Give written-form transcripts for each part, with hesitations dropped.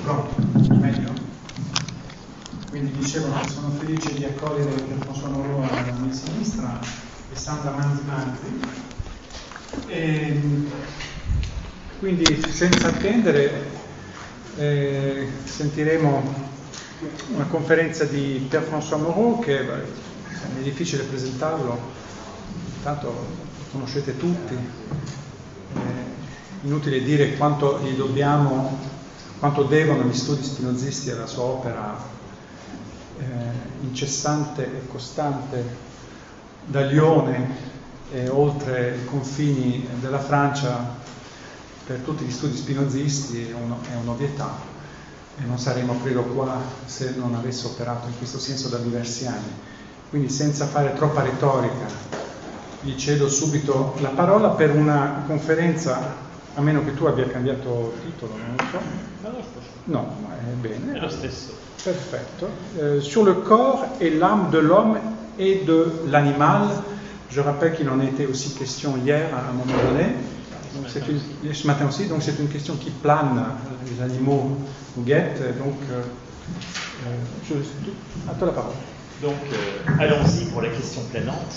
Pronto? Meglio? Quindi dicevo che sono felice di accogliere Pierfrançois Moreau alla mia sinistra e Sandra Manzi. Quindi senza attendere sentiremo una conferenza di Pierfrançois Moreau che è difficile presentarlo, intanto lo conoscete tutti, inutile dire quanto gli dobbiamo, quanto devono gli studi spinozisti alla sua opera incessante e costante da Lione e oltre i confini della Francia. Per tutti gli studi spinozisti è un'ovvietà e non saremmo credo qua se non avesse operato in questo senso da diversi anni. Quindi senza fare troppa retorica gli cedo subito la parola per una conferenza, a meno che tu abbia cambiato titolo, non lo so. No, ma è bene. È lo stesso. Perfetto. Sur le corps et l'âme de l'homme et de l'animal. Je rappelle qu'il en était aussi question hier à un moment donné. Donc ce matin aussi, donc c'est une question qui plane, les animaux nous guettent, donc à toi la parole. Donc allons-y pour la question planante.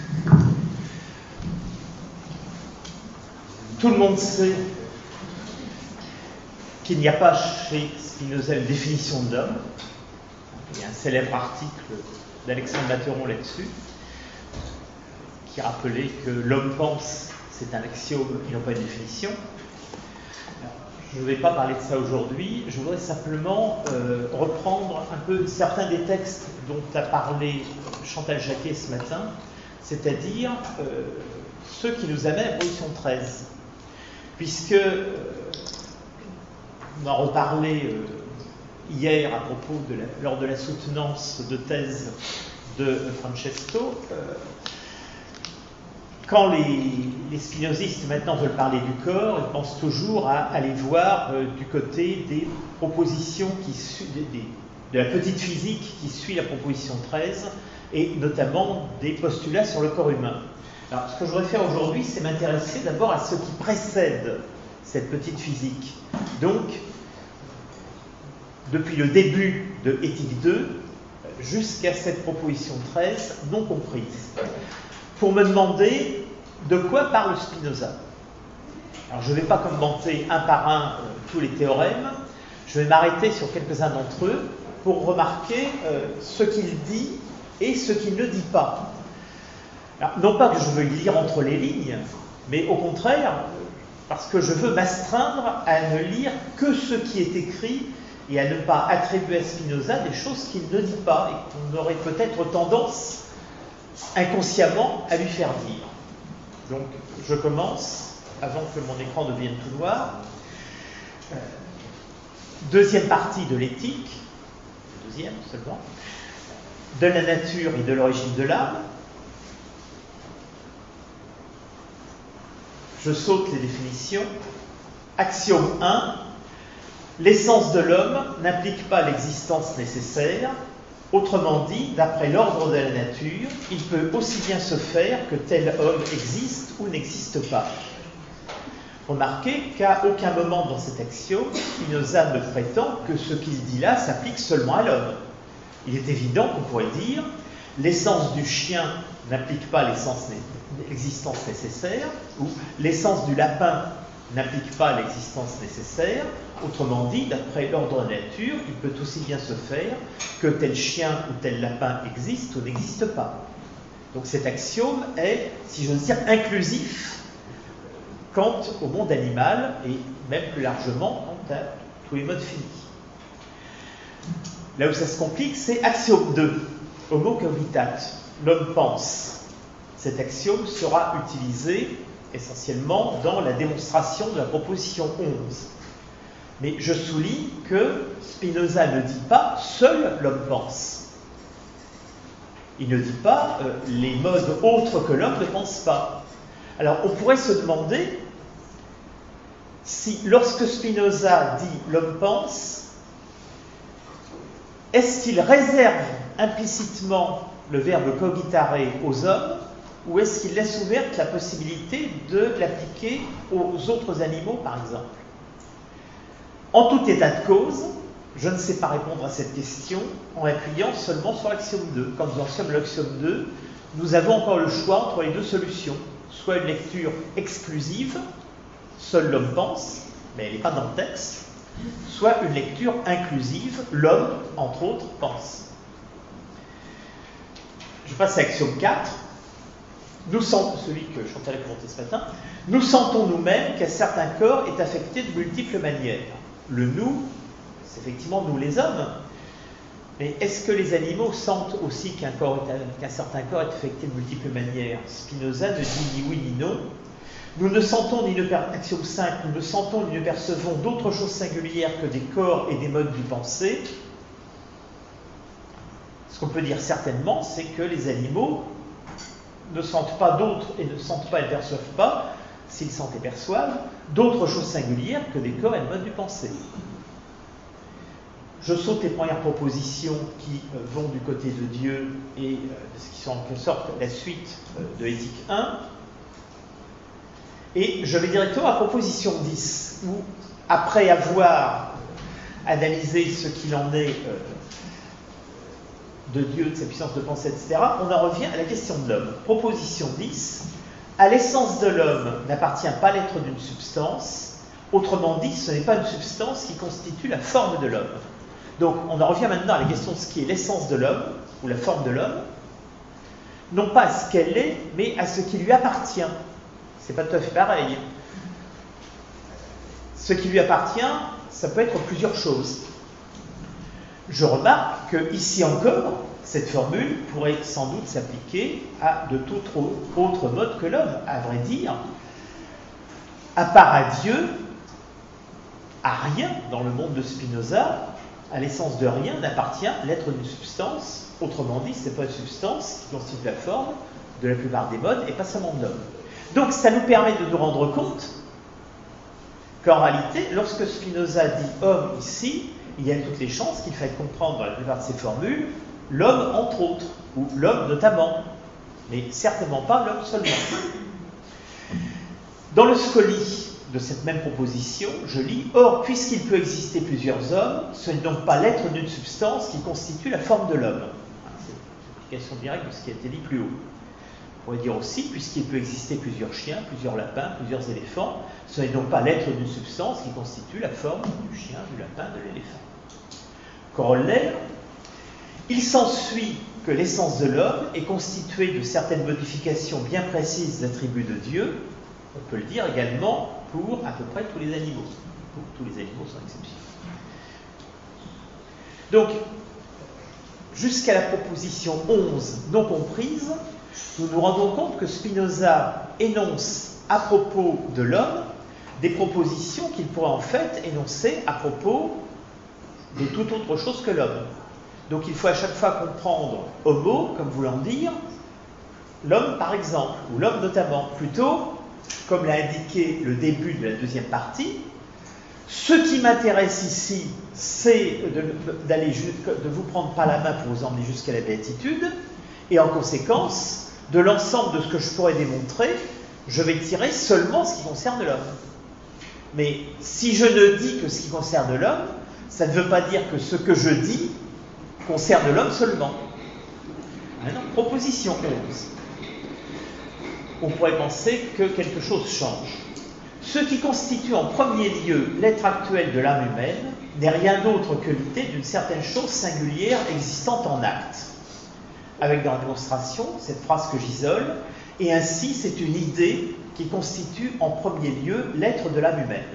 Tout le monde sait qu'il n'y a pas chez Spinoza une définition de l'homme. Il y a un célèbre article d'Alexandre Materon là-dessus, qui rappelait que l'homme pense. C'est un axiome, ils n'ont pas une définition. Je ne vais pas parler de ça aujourd'hui, je voudrais simplement reprendre un peu certains des textes dont a parlé Chantal Jacquet ce matin, c'est-à-dire ceux qui nous amènent à la position 13. Puisque, on en reparlait hier à propos lors de la soutenance de thèse de Francesco, quand les spinozistes maintenant veulent parler du corps, ils pensent toujours à aller voir du côté des propositions de la petite physique qui suit la proposition 13 et notamment des postulats sur le corps humain. Alors, ce que je voudrais faire aujourd'hui, c'est m'intéresser d'abord à ce qui précède cette petite physique. Donc, depuis le début de Éthique 2 jusqu'à cette proposition 13 non comprise. Pour me demander de quoi parle Spinoza. Alors je ne vais pas commenter un par un tous les théorèmes, je vais m'arrêter sur quelques-uns d'entre eux pour remarquer ce qu'il dit et ce qu'il ne dit pas. Alors, non pas que je veux lire entre les lignes, mais au contraire, parce que je veux m'astreindre à ne lire que ce qui est écrit et à ne pas attribuer à Spinoza des choses qu'il ne dit pas et qu'on aurait peut-être tendance inconsciemment à lui faire dire. Donc, je commence, avant que mon écran devienne tout noir. Deuxième partie de l'éthique, deuxième seulement, de la nature et de l'origine de l'âme. Je saute les définitions. Axiome 1. L'essence de l'homme n'implique pas l'existence nécessaire. Autrement dit, d'après l'ordre de la nature, il peut aussi bien se faire que tel homme existe ou n'existe pas. Remarquez qu'à aucun moment dans cet axiome, Spinoza ne prétend que ce qu'il dit là s'applique seulement à l'homme. Il est évident qu'on pourrait dire l'essence du chien n'implique pas l'existence nécessaire, ou l'essence du lapin n'implique pas l'existence nécessaire. Autrement dit, d'après l'ordre de la nature, il peut aussi bien se faire que tel chien ou tel lapin existe ou n'existe pas. Donc cet axiome est, si j'ose dire, inclusif quant au monde animal et même plus largement quant à tous les modes finis. Là où ça se complique, c'est axiome 2, homo cogitat, l'homme pense. Cet axiome sera utilisé essentiellement dans la démonstration de la proposition 11. Mais je souligne que Spinoza ne dit pas « seul l'homme pense ». Il ne dit pas les modes autres que l'homme ne pense pas. Alors on pourrait se demander si lorsque Spinoza dit « l'homme pense », est-ce qu'il réserve implicitement le verbe cogitare aux hommes ou est-ce qu'il laisse ouverte la possibilité de l'appliquer aux autres animaux, par exemple ? En tout état de cause, je ne sais pas répondre à cette question en appuyant seulement sur l'axiome 2. Quand nous en sommes l'axiome 2, nous avons encore le choix entre les deux solutions. Soit une lecture exclusive, seul l'homme pense, mais elle n'est pas dans le texte, soit une lecture inclusive, l'homme, entre autres, pense. Je passe à l'axiome 4. Nous sentons, celui que Chantal a commenté ce matin, nous sentons nous-mêmes qu'un certain corps est affecté de multiples manières. Le nous, c'est effectivement nous les hommes, mais est-ce que les animaux sentent aussi qu'un certain corps est affecté de multiples manières? Spinoza ne dit ni oui ni non. Nous ne sentons ni axiome 5, nous ne sentons ni ne percevons d'autres choses singulières que des corps et des modes du pensée. Ce qu'on peut dire certainement, c'est que les animaux ne sentent pas d'autres et ne sentent pas et ne perçoivent pas, s'ils sentent et perçoivent, d'autres choses singulières que des corps et des modes du pensée. Je saute les premières propositions qui vont du côté de Dieu et ce qui sont en quelque sorte la suite de l'éthique 1. Et je vais directement à proposition 10, où, après avoir analysé ce qu'il en est de Dieu, de sa puissance de pensée, etc., on en revient à la question de l'homme. Proposition 10, à l'essence de l'homme n'appartient pas l'être d'une substance, autrement dit, ce n'est pas une substance qui constitue la forme de l'homme. Donc, on en revient maintenant à la question de ce qui est l'essence de l'homme, ou la forme de l'homme, non pas à ce qu'elle est, mais à ce qui lui appartient. C'est pas tout à fait pareil. Ce qui lui appartient, ça peut être plusieurs choses. Je remarque que ici encore, cette formule pourrait sans doute s'appliquer à de tout autre mode que l'homme. À vrai dire, à part à Dieu, à rien dans le monde de Spinoza, à l'essence de rien n'appartient l'être d'une substance. Autrement dit, ce n'est pas une substance qui constitue la forme de la plupart des modes et pas seulement de l'homme. Donc ça nous permet de nous rendre compte qu'en réalité, lorsque Spinoza dit homme ici, il y a toutes les chances qu'il faille comprendre dans la plupart de ces formules l'homme entre autres, ou l'homme notamment, mais certainement pas l'homme seulement. Dans le Scoli de cette même proposition, je lis « Or, puisqu'il peut exister plusieurs hommes, ce n'est donc pas l'être d'une substance qui constitue la forme de l'homme. » C'est l'application directe de ce qui a été dit plus haut. On pourrait dire aussi « Puisqu'il peut exister plusieurs chiens, plusieurs lapins, plusieurs éléphants, ce n'est donc pas l'être d'une substance qui constitue la forme du chien, du lapin, de l'éléphant. » Corollaire, il s'ensuit que l'essence de l'homme est constituée de certaines modifications bien précises des attributs de Dieu. On peut le dire également pour à peu près tous les animaux. Tous les animaux sans exception. Donc, jusqu'à la proposition 11 non comprise, nous nous rendons compte que Spinoza énonce à propos de l'homme des propositions qu'il pourrait en fait énoncer à propos de toute autre chose que l'homme. Donc il faut à chaque fois comprendre homo comme voulant dire l'homme par exemple, ou l'homme notamment, plutôt comme l'a indiqué le début de la deuxième partie. Ce qui m'intéresse ici, c'est de vous prendre par la main pour vous emmener jusqu'à la béatitude, et en conséquence, de l'ensemble de ce que je pourrais démontrer, je vais tirer seulement ce qui concerne l'homme. Mais si je ne dis que ce qui concerne l'homme, ça ne veut pas dire que ce que je dis concerne l'homme seulement. Maintenant, proposition 11. On pourrait penser que quelque chose change. Ce qui constitue en premier lieu l'être actuel de l'âme humaine n'est rien d'autre que l'idée d'une certaine chose singulière existante en acte. Avec dans la démonstration cette phrase que j'isole, et ainsi c'est une idée qui constitue en premier lieu l'être de l'âme humaine.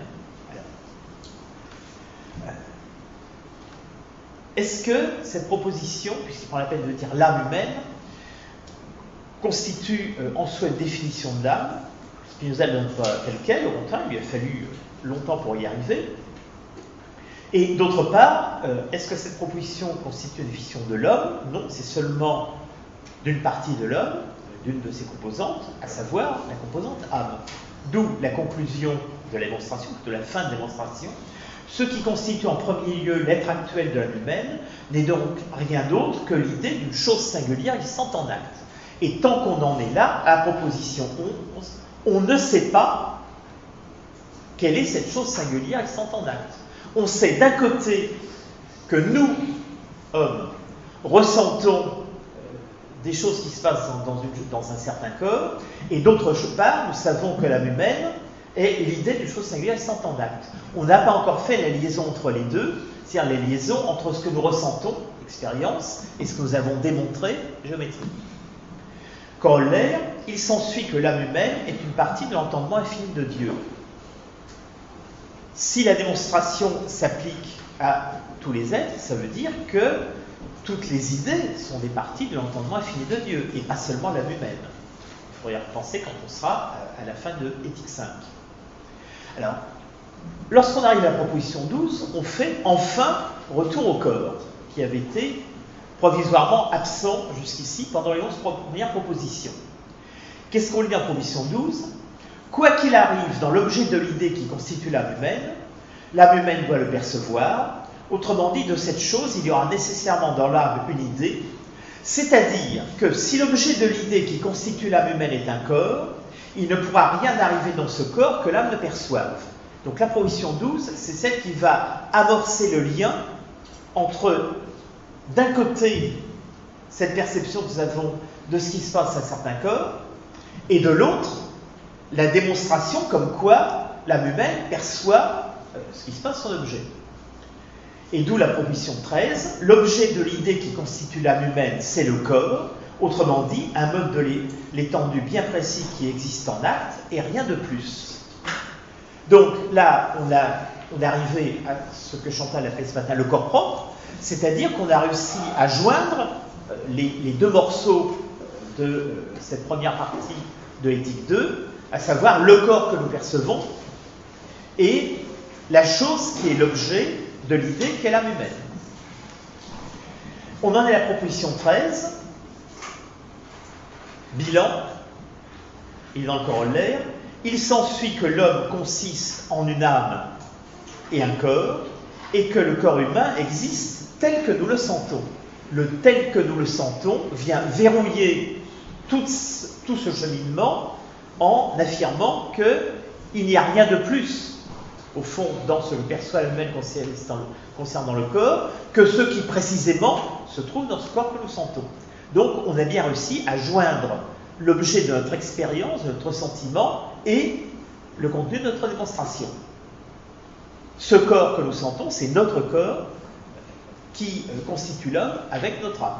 Est-ce que cette proposition, puisqu'il prend la peine de dire l'âme humaine, constitue en soi une définition de l'âme? Spinoza ne donne pas telle quelle, au contraire, il lui a fallu longtemps pour y arriver. Et d'autre part, est-ce que cette proposition constitue une définition de l'homme? Non, c'est seulement d'une partie de l'homme, d'une de ses composantes, à savoir la composante âme. D'où la conclusion de la démonstration, de la fin de la démonstration. Ce qui constitue en premier lieu l'être actuel de l'âme humaine n'est donc rien d'autre que l'idée d'une chose singulière existante en acte. Et tant qu'on en est là, à la proposition 11, on ne sait pas quelle est cette chose singulière existante en acte. On sait d'un côté que nous, hommes, ressentons des choses qui se passent dans un certain corps, et d'autre part, nous savons que l'âme humaine est l'idée d'une chose singulière sans en acte. On n'a pas encore fait la liaison entre les deux, c'est-à-dire la liaison entre ce que nous ressentons, expérience, et ce que nous avons démontré, géométrie. Corollaire, il s'ensuit que l'âme humaine est une partie de l'entendement infini de Dieu. Si la démonstration s'applique à tous les êtres, ça veut dire que toutes les idées sont des parties de l'entendement infini de Dieu, et pas seulement l'âme humaine. Il faudrait y repenser quand on sera à la fin de Éthique 5. Alors, lorsqu'on arrive à la proposition 12, on fait enfin retour au corps, qui avait été provisoirement absent jusqu'ici pendant les 11 premières propositions. Qu'est-ce qu'on lit dans proposition 12 ? Quoi qu'il arrive dans l'objet de l'idée qui constitue l'âme humaine doit le percevoir. Autrement dit, de cette chose, il y aura nécessairement dans l'âme une idée, c'est-à-dire que si l'objet de l'idée qui constitue l'âme humaine est un corps, il ne pourra rien arriver dans ce corps que l'âme ne perçoive. Donc la proposition 12, c'est celle qui va amorcer le lien entre, d'un côté, cette perception que nous avons de ce qui se passe à certains corps, et de l'autre, la démonstration comme quoi l'âme humaine perçoit ce qui se passe sur l'objet. Et d'où la proposition 13, l'objet de l'idée qui constitue l'âme humaine, c'est le corps, autrement dit, un mode de l'étendue bien précis qui existe en acte, et rien de plus. Donc là, on est arrivé à ce que Chantal a fait ce matin, le corps propre, c'est-à-dire qu'on a réussi à joindre les deux morceaux de cette première partie de l'éthique 2, à savoir le corps que nous percevons et la chose qui est l'objet de l'idée qu'est l'âme humaine. On en est à la proposition 13. Bilan, il est dans le corollaire. Il s'ensuit que l'homme consiste en une âme et un corps, et que le corps humain existe tel que nous le sentons. Le tel que nous le sentons vient verrouiller tout ce cheminement en affirmant qu'il n'y a rien de plus, au fond, dans ce que perçoit l'âme humaine concernant le corps, que ce qui précisément se trouve dans ce corps que nous sentons. Donc, on a bien réussi à joindre l'objet de notre expérience, de notre sentiment, et le contenu de notre démonstration. Ce corps que nous sentons, c'est notre corps qui constitue l'homme avec notre âme.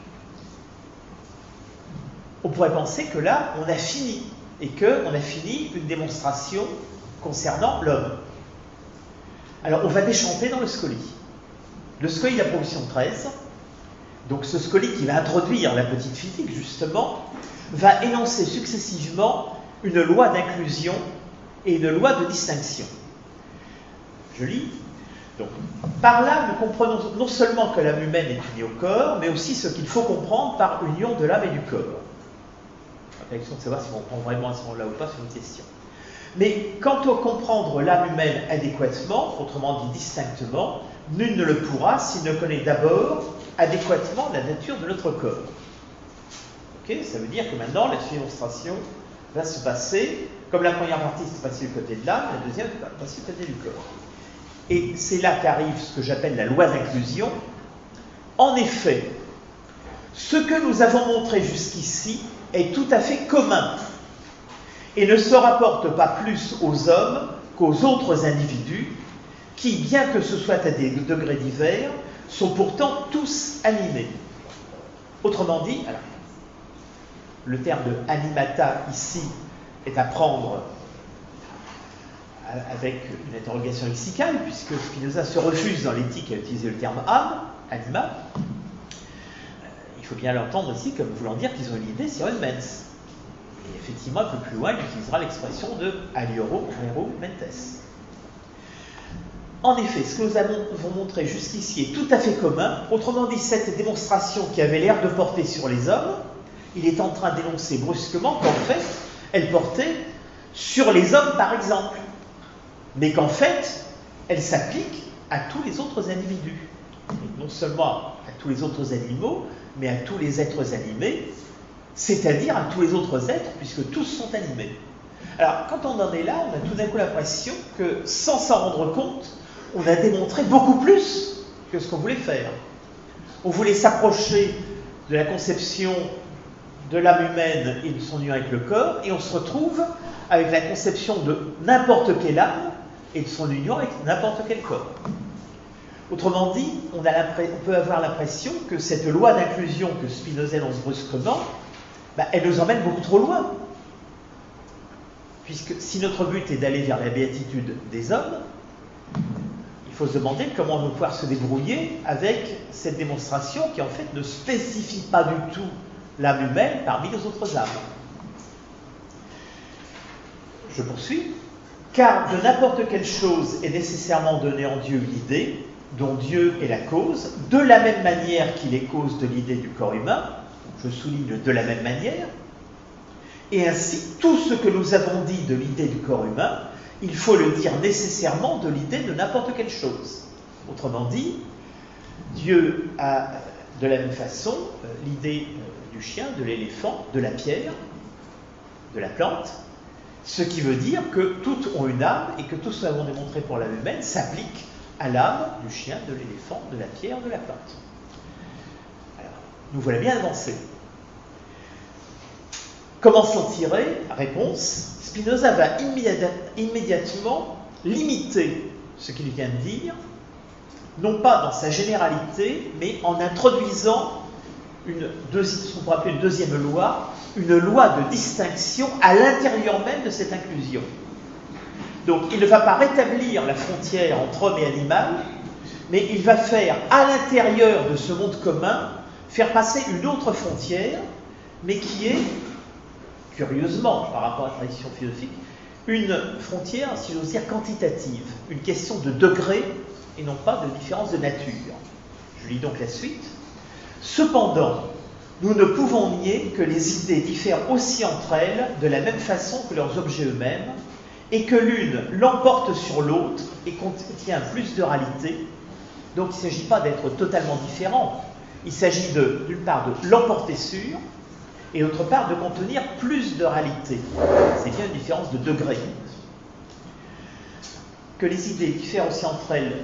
On pourrait penser que là, on a fini, et qu'on a fini une démonstration concernant l'homme. Alors, on va déchanter dans le scoli. Le scoli de la proposition 13, donc ce scoli qui va introduire la petite physique, justement, va énoncer successivement une loi d'inclusion et une loi de distinction. Je lis. Donc, par là, nous comprenons non seulement que l'âme humaine est unie au corps, mais aussi ce qu'il faut comprendre par union de l'âme et du corps. La question de savoir si on prend vraiment à ce moment-là ou pas, c'est une question. Mais quant à comprendre l'âme humaine adéquatement, autrement dit distinctement, nul ne le pourra s'il ne connaît d'abord adéquatement la nature de notre corps. Okay, ça veut dire que maintenant, la démonstration va se passer, comme la première partie s'est passée du côté de l'âme, la deuxième va passer du côté du corps. Et c'est là qu'arrive ce que j'appelle la loi d'inclusion. En effet, ce que nous avons montré jusqu'ici est tout à fait commun et ne se rapporte pas plus aux hommes qu'aux autres individus qui, bien que ce soit à des degrés divers, sont pourtant tous animés. Autrement dit, alors, le terme de animata ici est à prendre avec une interrogation lexicale, puisque Spinoza se refuse dans l'éthique à utiliser le terme âme, anima. Il faut bien l'entendre ici comme voulant dire qu'ils ont une idée sur une mens. Et effectivement, un peu plus loin, il utilisera l'expression de alioro rero mentes. En effet, ce que nous avons montré jusqu'ici est tout à fait commun. Autrement dit, cette démonstration qui avait l'air de porter sur les hommes, il est en train d'énoncer brusquement qu'en fait, elle portait sur les hommes, par exemple, mais qu'en fait, elle s'applique à tous les autres individus. Et non seulement à tous les autres animaux, mais à tous les êtres animés, c'est-à-dire à tous les autres êtres, puisque tous sont animés. Alors, quand on en est là, on a tout d'un coup l'impression que, sans s'en rendre compte, on a démontré beaucoup plus que ce qu'on voulait faire. On voulait s'approcher de la conception de l'âme humaine et de son union avec le corps, et on se retrouve avec la conception de n'importe quelle âme et de son union avec n'importe quel corps. Autrement dit, on peut avoir l'impression que cette loi d'inclusion que Spinoza lance brusquement, elle nous emmène beaucoup trop loin. Puisque si notre but est d'aller vers la béatitude des hommes, il faut se demander comment on va pouvoir se débrouiller avec cette démonstration qui en fait ne spécifie pas du tout l'âme humaine parmi les autres âmes. Je poursuis. Car de n'importe quelle chose est nécessairement donnée en Dieu une idée, dont Dieu est la cause, de la même manière qu'il est cause de l'idée du corps humain, je souligne de la même manière, et ainsi tout ce que nous avons dit de l'idée du corps humain, il faut le dire nécessairement de l'idée de n'importe quelle chose. Autrement dit, Dieu a de la même façon l'idée du chien, de l'éléphant, de la pierre, de la plante, ce qui veut dire que toutes ont une âme et que tout ce que nous avons démontré pour l'âme humaine s'applique à l'âme du chien, de l'éléphant, de la pierre, de la plante. Alors, nous voilà bien avancés. Comment s'en tirer? Réponse. Spinoza va immédiatement limiter ce qu'il vient de dire, non pas dans sa généralité, mais en introduisant ce qu'on pourrait appeler une deuxième loi, une loi de distinction à l'intérieur même de cette inclusion. Donc il ne va pas rétablir la frontière entre homme et animal, mais il va faire à l'intérieur de ce monde commun, faire passer une autre frontière, mais qui est, curieusement, par rapport à la tradition philosophique, une frontière, si j'ose dire, quantitative, une question de degré et non pas de différence de nature. Je lis donc la suite. Cependant, nous ne pouvons nier que les idées diffèrent aussi entre elles de la même façon que leurs objets eux-mêmes, et que l'une l'emporte sur l'autre et contient plus de réalité. Donc il ne s'agit pas d'être totalement différent, il s'agit d'une part de l'emporter sur, et d'autre part de contenir plus de réalité. C'est bien une différence de degré. Que les idées diffèrent aussi entre elles,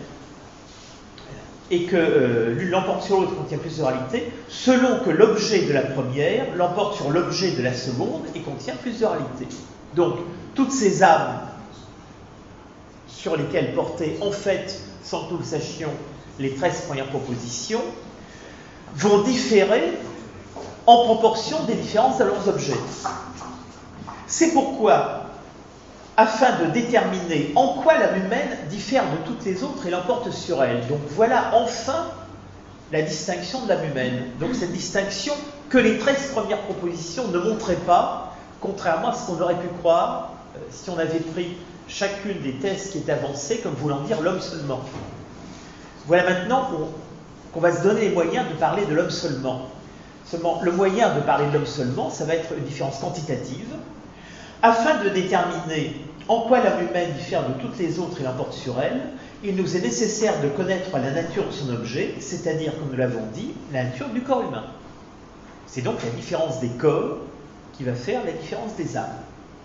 et que l'une l'emporte sur l'autre contient plus de réalité, selon que l'objet de la première l'emporte sur l'objet de la seconde et contient plus de réalité. Donc, toutes ces âmes sur lesquelles portaient, en fait, sans que nous le sachions, les 13 premières propositions, vont différer en proportion des différences de leurs objets. C'est pourquoi, afin de déterminer en quoi l'âme humaine diffère de toutes les autres et l'emporte sur elle. Donc voilà enfin la distinction de l'âme humaine. Donc cette distinction que les 13 premières propositions ne montraient pas, contrairement à ce qu'on aurait pu croire si on avait pris chacune des thèses qui étaient avancées comme voulant dire l'homme seulement. Voilà maintenant qu'on va se donner les moyens de parler de l'homme seulement. Seulement, le moyen de parler de l'homme seulement, ça va être une différence quantitative. Afin de déterminer en quoi l'âme humaine diffère de toutes les autres et l'emporte sur elle, il nous est nécessaire de connaître la nature de son objet, c'est-à-dire, comme nous l'avons dit, la nature du corps humain. C'est donc la différence des corps qui va faire la différence des âmes.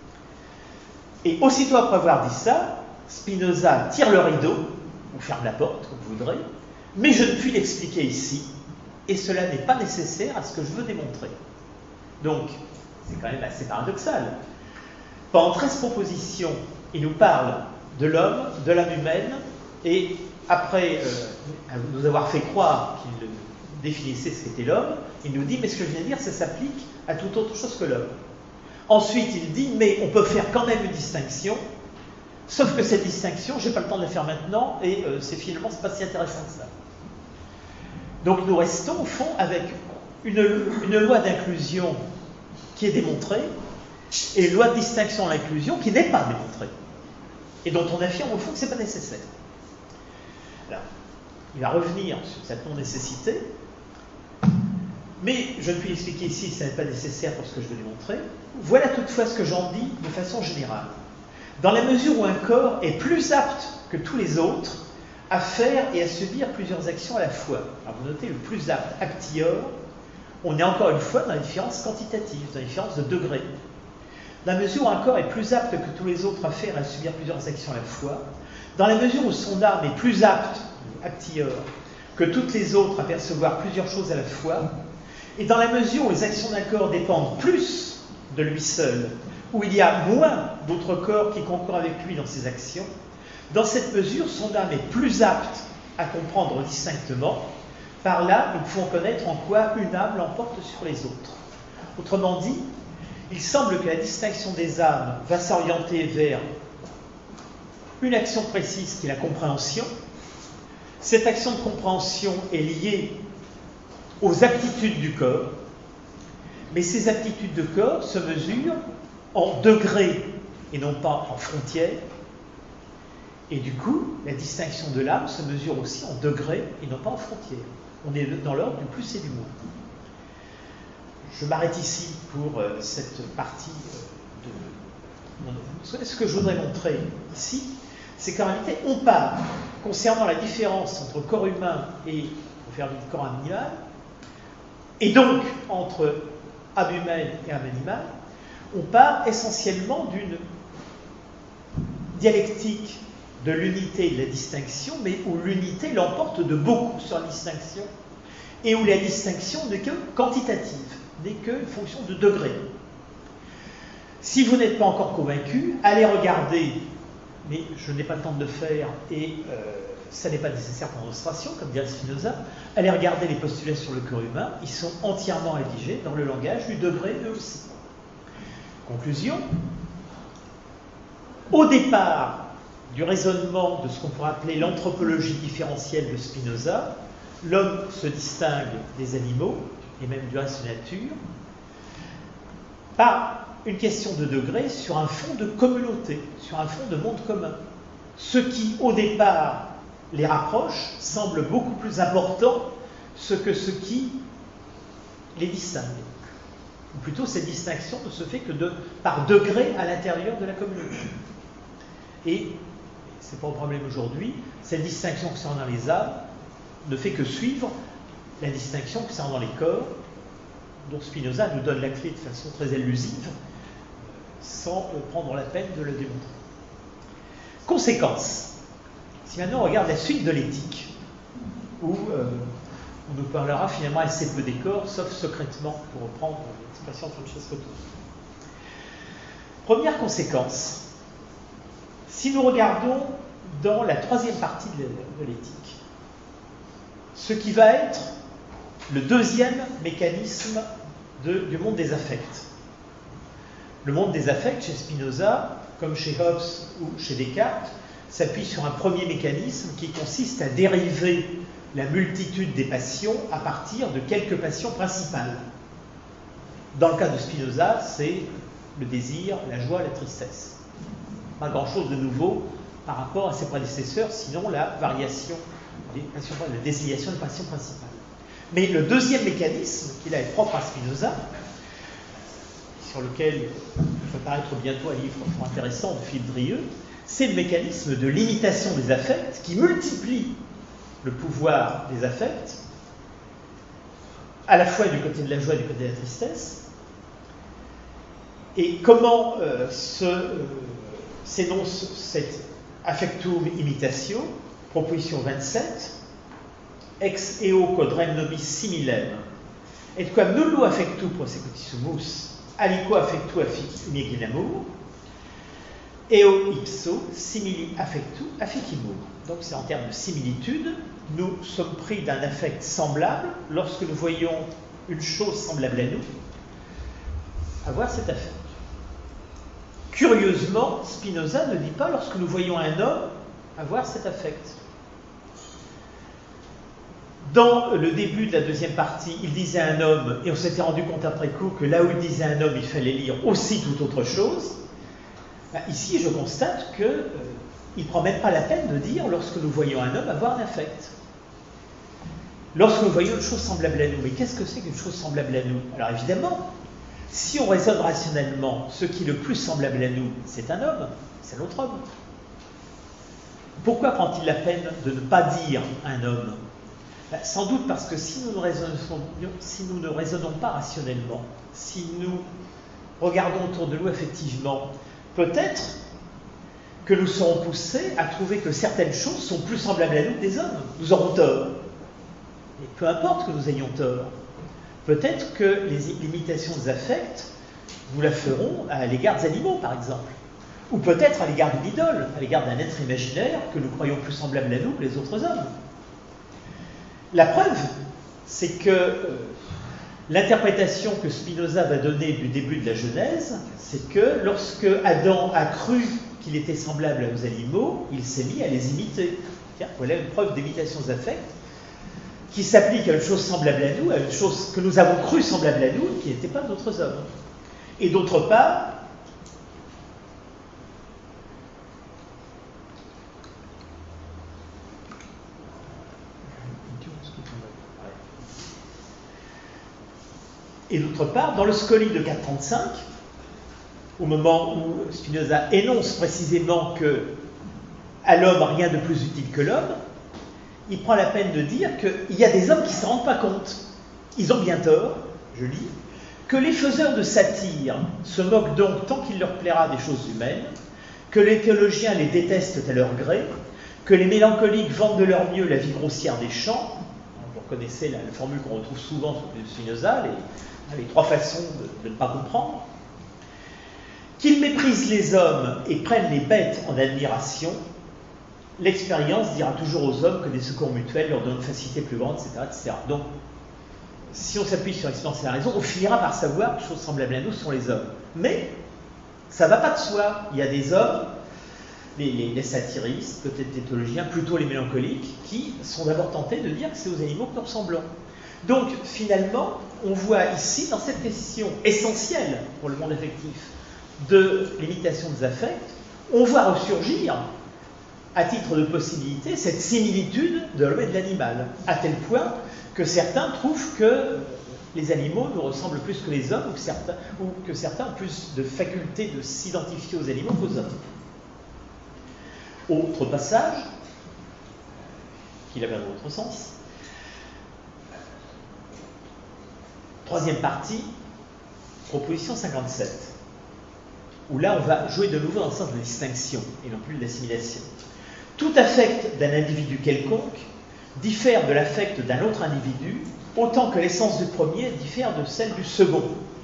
Et aussitôt après avoir dit ça, Spinoza tire le rideau, ou ferme la porte, comme vous voudrez, mais je ne puis l'expliquer ici, et cela n'est pas nécessaire à ce que je veux démontrer. Donc, c'est quand même assez paradoxal. Pendant 13 propositions, il nous parle de l'homme, de l'âme humaine, et après nous avoir fait croire qu'il définissait ce qu'était l'homme, il nous dit, mais ce que je viens de dire, ça s'applique à toute autre chose que l'homme. Ensuite, il dit, mais on peut faire quand même une distinction, sauf que cette distinction, je n'ai pas le temps de la faire maintenant, et finalement, c'est pas si intéressant que ça. Donc nous restons, au fond, avec une loi d'inclusion qui est démontrée, et une loi de distinction de l'inclusion qui n'est pas démontrée, et dont on affirme au fond que ce n'est pas nécessaire. Alors, il va revenir sur cette non-nécessité, mais je ne puis l'expliquer ici, ça n'est pas nécessaire pour ce que je veux démontrer. Voilà toutefois ce que j'en dis de façon générale. Dans la mesure où un corps est plus apte que tous les autres à faire et à subir plusieurs actions à la fois. Alors vous notez le plus apte, actior, on est encore une fois dans la différence quantitative, dans la différence de degré. Dans la mesure où un corps est plus apte que tous les autres à faire et à subir plusieurs actions à la fois, Dans la mesure où son âme est plus apte, actior, que toutes les autres à percevoir plusieurs choses à la fois, et dans la mesure où les actions d'un corps dépendent plus de lui seul, où il y a moins d'autres corps qui concourent avec lui dans ses actions, dans cette mesure, son âme est plus apte à comprendre distinctement. Par là, nous pouvons connaître en quoi une âme l'emporte sur les autres. Autrement dit, il semble que la distinction des âmes va s'orienter vers une action précise qui est la compréhension. Cette action de compréhension est liée aux aptitudes du corps, mais ces aptitudes de corps se mesurent en degrés et non pas en frontières. Et du coup, la distinction de l'âme se mesure aussi en degrés et non pas en frontières. On est dans l'ordre du plus et du moins. Je m'arrête ici pour cette partie de mon... Ce que je voudrais montrer ici, c'est qu'en réalité, on part, concernant la différence entre corps humain et, pour faire vite, corps animal, et donc entre âme humaine et âme animale, on part essentiellement d'une dialectique de l'unité et de la distinction, mais où l'unité l'emporte de beaucoup sur la distinction, et où la distinction n'est que quantitative, n'est qu'une fonction de degré. Si vous n'êtes pas encore convaincu, allez regarder, mais je n'ai pas le temps de le faire, et ça n'est pas nécessaire pour l'illustration, comme dirait Spinoza, allez regarder les postulats sur le corps humain, ils sont entièrement rédigés dans le langage du degré eux aussi. Conclusion, au départ du raisonnement de ce qu'on pourrait appeler l'anthropologie différentielle de Spinoza, l'homme se distingue des animaux, et même du reste de la nature, par une question de degré sur un fond de communauté, sur un fond de monde commun. Ce qui, au départ, les rapproche semble beaucoup plus important que ce qui les distingue. Ou plutôt, cette distinction ne se fait que par degré à l'intérieur de la communauté. Et, ce n'est pas un problème aujourd'hui, cette distinction concernant les âmes ne fait que suivre la distinction concernant les corps, dont Spinoza nous donne la clé de façon très élusive, sans prendre la peine de le démontrer. Conséquence. Si maintenant on regarde la suite de l'éthique, où on nous parlera finalement assez peu des corps, sauf secrètement, pour reprendre l'expression de Francesco Tosi. Première conséquence. Si nous regardons dans la troisième partie de l'éthique, ce qui va être le deuxième mécanisme du monde des affects. Le monde des affects, chez Spinoza, comme chez Hobbes ou chez Descartes, s'appuie sur un premier mécanisme qui consiste à dériver la multitude des passions à partir de quelques passions principales. Dans le cas de Spinoza, c'est le désir, la joie, la tristesse. Pas grand-chose de nouveau par rapport à ses prédécesseurs, sinon la variation des passions, la désignation des passions principales. Mais le deuxième mécanisme, qui là est propre à Spinoza, sur lequel va paraître bientôt un livre intéressant de Philippe Drieux, c'est le mécanisme de limitation des affects qui multiplie le pouvoir des affects, à la fois du côté de la joie et du côté de la tristesse. Et comment s'énonce cette affectum imitatio, proposition 27, ex eo quod rem nobis similem, et quam nullo affectu prosecutissumus, aliquo affectu afficit imaginamus, eo ipso simili affectu afficimur. Donc c'est en termes de similitude, nous sommes pris d'un affect semblable lorsque nous voyons une chose semblable à nous, avoir cet affect. Curieusement, Spinoza ne dit pas lorsque nous voyons un homme avoir cet affect. Dans le début de la deuxième partie, il disait un homme, et on s'était rendu compte après coup que là où il disait un homme, il fallait lire aussi toute autre chose. Ici, je constate qu'il ne prend même pas la peine de dire lorsque nous voyons un homme avoir un affect. Lorsque nous voyons une chose semblable à nous, mais qu'est-ce que c'est qu'une chose semblable à nous? Alors évidemment, si on raisonne rationnellement, ce qui est le plus semblable à nous, c'est un homme, c'est notre homme. Pourquoi prend-il la peine de ne pas dire un homme? Sans doute parce que si nous ne raisonnons pas rationnellement, si nous regardons autour de nous effectivement, peut-être que nous serons poussés à trouver que certaines choses sont plus semblables à nous que des hommes. Nous aurons tort. Et peu importe que nous ayons tort. Peut-être que l'imitation des affects, nous la ferons à l'égard des animaux, par exemple. Ou peut-être à l'égard d'une idole, à l'égard d'un être imaginaire que nous croyons plus semblable à nous que les autres hommes. La preuve, c'est que l'interprétation que Spinoza va donner du début de la Genèse, c'est que lorsque Adam a cru qu'il était semblable aux animaux, il s'est mis à les imiter. Tiens, voilà une preuve d'imitation des affects qui s'applique à une chose semblable à nous, à une chose que nous avons cru semblable à nous, qui n'était pas d'autres hommes. Et d'autre part, dans le Scoli de 435, au moment où Spinoza énonce précisément que à l'homme rien de plus utile que l'homme, il prend la peine de dire qu'il y a des hommes qui ne se rendent pas compte. Ils ont bien tort, je lis, que les faiseurs de satire se moquent donc tant qu'il leur plaira des choses humaines, que les théologiens les détestent à leur gré, que les mélancoliques vendent de leur mieux la vie grossière des champs. Vous reconnaissez la formule qu'on retrouve souvent sur Spinoza, les trois façons de ne pas comprendre. Qu'ils méprisent les hommes et prennent les bêtes en admiration. L'expérience dira toujours aux hommes que des secours mutuels leur donnent une facilité plus grande, etc., etc. Donc, si on s'appuie sur l'expérience et la raison, on finira par savoir que les choses semblables à nous sont les hommes. Mais ça ne va pas de soi. Il y a des hommes, les satiristes, peut-être les théologiens, plutôt les mélancoliques, qui sont d'abord tentés de dire que c'est aux animaux que nous ressemblons. Donc, finalement, on voit ici, dans cette question essentielle pour le monde affectif de l'imitation des affects, on voit ressurgir, à titre de possibilité, cette similitude de l'homme et de l'animal, à tel point que certains trouvent que les animaux nous ressemblent plus que les hommes, ou que certains ont plus de faculté de s'identifier aux animaux qu'aux hommes. Autre passage, qui avait un autre sens. Troisième partie, proposition 57, où là on va jouer de nouveau dans le sens de la distinction et non plus de l'assimilation. Tout affect d'un individu quelconque diffère de l'affect d'un autre individu autant que l'essence du premier diffère de celle du second.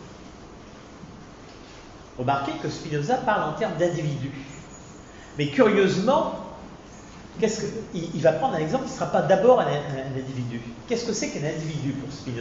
Remarquez que Spinoza parle en termes d'individu. Mais curieusement, il va prendre un exemple qui ne sera pas d'abord un individu. Qu'est-ce que c'est qu'un individu pour Spinoza ?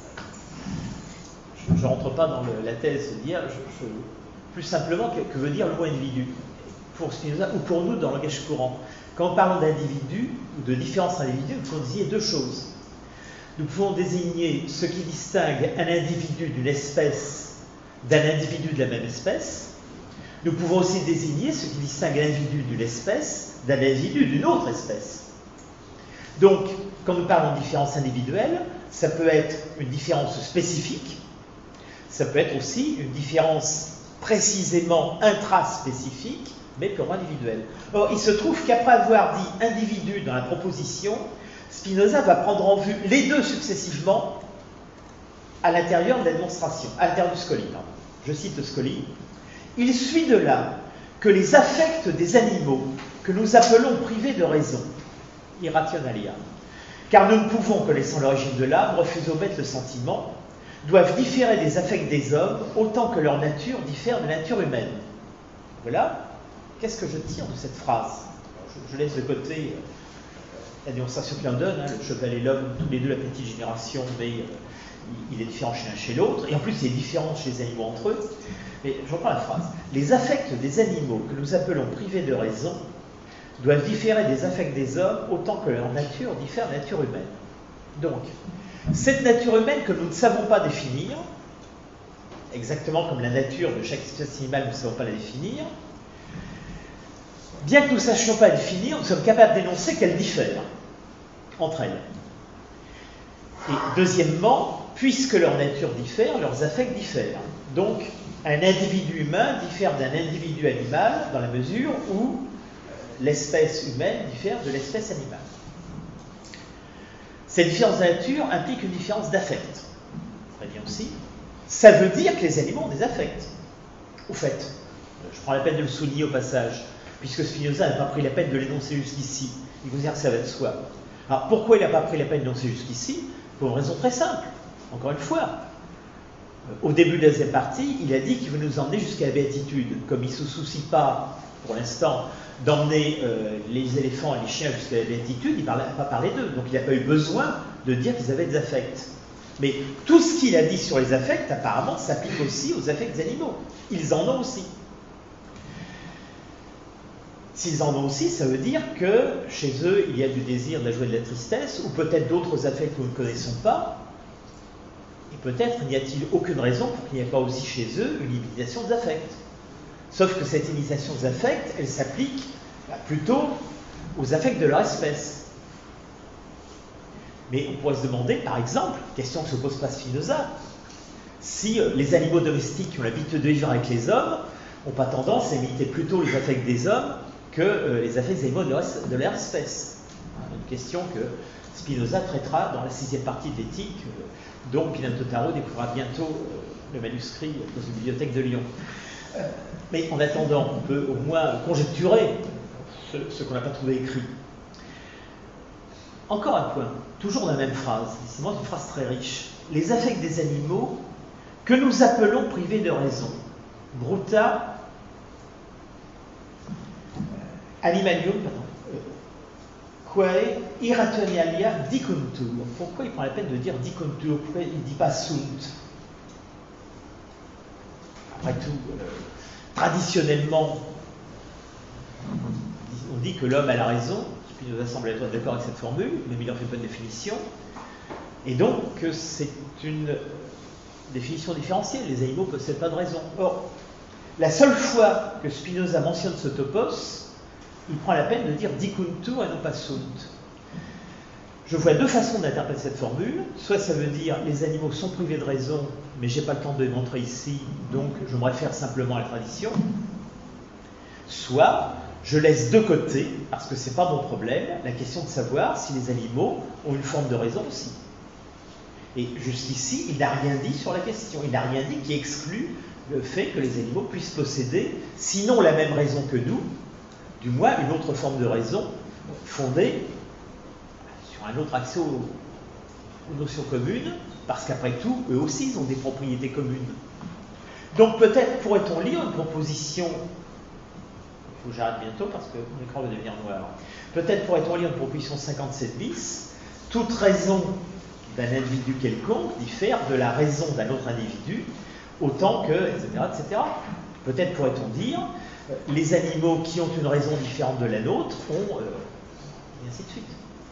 Je ne rentre pas dans la thèse de dire, plus simplement, que veut dire le mot individu pour Spinoza ou pour nous dans le langage courant. Quand nous parlons d'individu ou de différence individu, nous pouvons désigner deux choses. Nous pouvons désigner ce qui distingue un individu d'une espèce d'un individu de la même espèce. Nous pouvons aussi désigner ce qui distingue un individu d'une espèce d'un individu d'une autre espèce. Donc, quand nous parlons de différence individuelle, ça peut être une différence spécifique, ça peut être aussi une différence précisément intraspécifique, mais purement individuelle. Or, il se trouve qu'après avoir dit individu dans la proposition, Spinoza va prendre en vue les deux successivement à l'intérieur de la démonstration, à l'intérieur du Scoli. Je cite le Scoli. Il suit de là que les affects des animaux, que nous appelons privés de raison, irrationalia, car nous ne pouvons, connaissant l'origine de l'âme, refuser aux bêtes le sentiment, doivent différer des affects des hommes autant que leur nature diffère de la nature humaine. Voilà, qu'est-ce que je tire de cette phrase ? Je laisse de côté la démonstration qu'il en donne, le cheval et l'homme, tous les deux la petite génération, mais il est différent chez l'un chez l'autre, et en plus il est différent chez les animaux entre eux. Mais je reprends la phrase. Les affects des animaux que nous appelons privés de raison doivent différer des affects des hommes autant que leur nature diffère de la nature humaine. Donc, cette nature humaine que nous ne savons pas définir, exactement comme la nature de chaque espèce animale, nous ne savons pas la définir, bien que nous ne sachions pas la définir, nous sommes capables d'énoncer qu'elle diffère entre elles. Et deuxièmement, puisque leur nature diffère, leurs affects diffèrent. Donc, un individu humain diffère d'un individu animal dans la mesure où l'espèce humaine diffère de l'espèce animale. Cette différence de nature implique une différence d'affect. Très bien aussi. Ça veut dire que les animaux ont des affects. Au fait, je prends la peine de le souligner au passage, puisque Spinoza n'a pas pris la peine de l'énoncer jusqu'ici. Il considère que ça va de soi. Alors pourquoi il n'a pas pris la peine d'énoncer jusqu'ici? Pour une raison très simple. Encore une fois, au début de la deuxième partie, il a dit qu'il veut nous emmener jusqu'à la béatitude. Comme il ne se soucie pas, pour l'instant, d'emmener les éléphants et les chiens jusqu'à la béatitude, il n'a pas parlé d'eux. Donc il n'a pas eu besoin de dire qu'ils avaient des affects. Mais tout ce qu'il a dit sur les affects, apparemment, s'applique aussi aux affects animaux. Ils en ont aussi. S'ils en ont aussi, ça veut dire que chez eux, il y a du désir, de la joie et de la tristesse, ou peut-être d'autres affects que nous ne connaissons pas. Et peut-être n'y a-t-il aucune raison pour qu'il n'y ait pas aussi chez eux une initiation des affects. Sauf que cette initiation des affects, elle s'applique plutôt aux affects de leur espèce. Mais on pourrait se demander, par exemple, question que ne se pose pas Spinoza, si les animaux domestiques qui ont l'habitude de vivre avec les hommes n'ont pas tendance à imiter plutôt les affects des hommes que les affects des animaux de leur espèce. Une question que Spinoza traitera dans la 6e partie de l'éthique, dont Pino Totaro découvrira bientôt le manuscrit dans une bibliothèque de Lyon. Mais en attendant, on peut au moins conjecturer ce qu'on n'a pas trouvé écrit. Encore un point, toujours dans la même phrase, c'est une phrase très riche. Les affects des animaux que nous appelons privés de raison. Bruta animalium, quae irrationalia dicuntur. Pourquoi il prend la peine de dire dicuntur? Pourquoi il ne dit pas sunt? Après tout, traditionnellement, on dit que l'homme a la raison. Spinoza semble être d'accord avec cette formule, mais il en fait pas de définition. Et donc, c'est une définition différenciée. Les animaux ne possèdent pas de raison. Or, la seule fois que Spinoza mentionne ce topos, il prend la peine de dire dicuntur et non pas sunt. Je vois deux façons d'interpréter cette formule. Soit ça veut dire les animaux sont privés de raison, mais je n'ai pas le temps de le montrer ici, donc je me réfère simplement à la tradition. Soit je laisse de côté, parce que ce n'est pas mon problème, la question de savoir si les animaux ont une forme de raison aussi. Et jusqu'ici, il n'a rien dit sur la question. Il n'a rien dit qui exclut le fait que les animaux puissent posséder, sinon la même raison que nous, du moins une autre forme de raison fondée sur un autre accès aux notions communes, parce qu'après tout, eux aussi, ils ont des propriétés communes. Donc peut-être pourrait-on lire une proposition, il faut que j'arrête bientôt parce que mon écran va devenir noir, peut-être pourrait-on lire une proposition 57 bis, toute raison d'un individu quelconque diffère de la raison d'un autre individu, autant que, etc., etc. Peut-être pourrait-on dire, les animaux qui ont une raison différente de la nôtre ont, et ainsi de suite.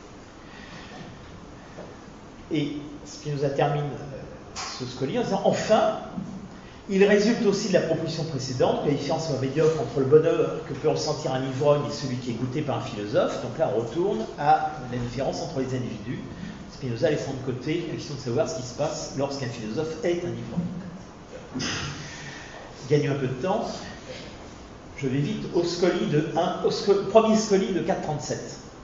Et Spinoza termine ce scoli en disant, enfin, il résulte aussi de la proposition précédente que la différence soit médiocre entre le bonheur que peut ressentir un ivrogne et celui qui est goûté par un philosophe. Donc là, on retourne à la différence entre les individus. Spinoza laissant de côté la question de savoir ce qui se passe lorsqu'un philosophe est un ivrogne. Gagne un peu de temps. Je vais vite au premier scoli de 437.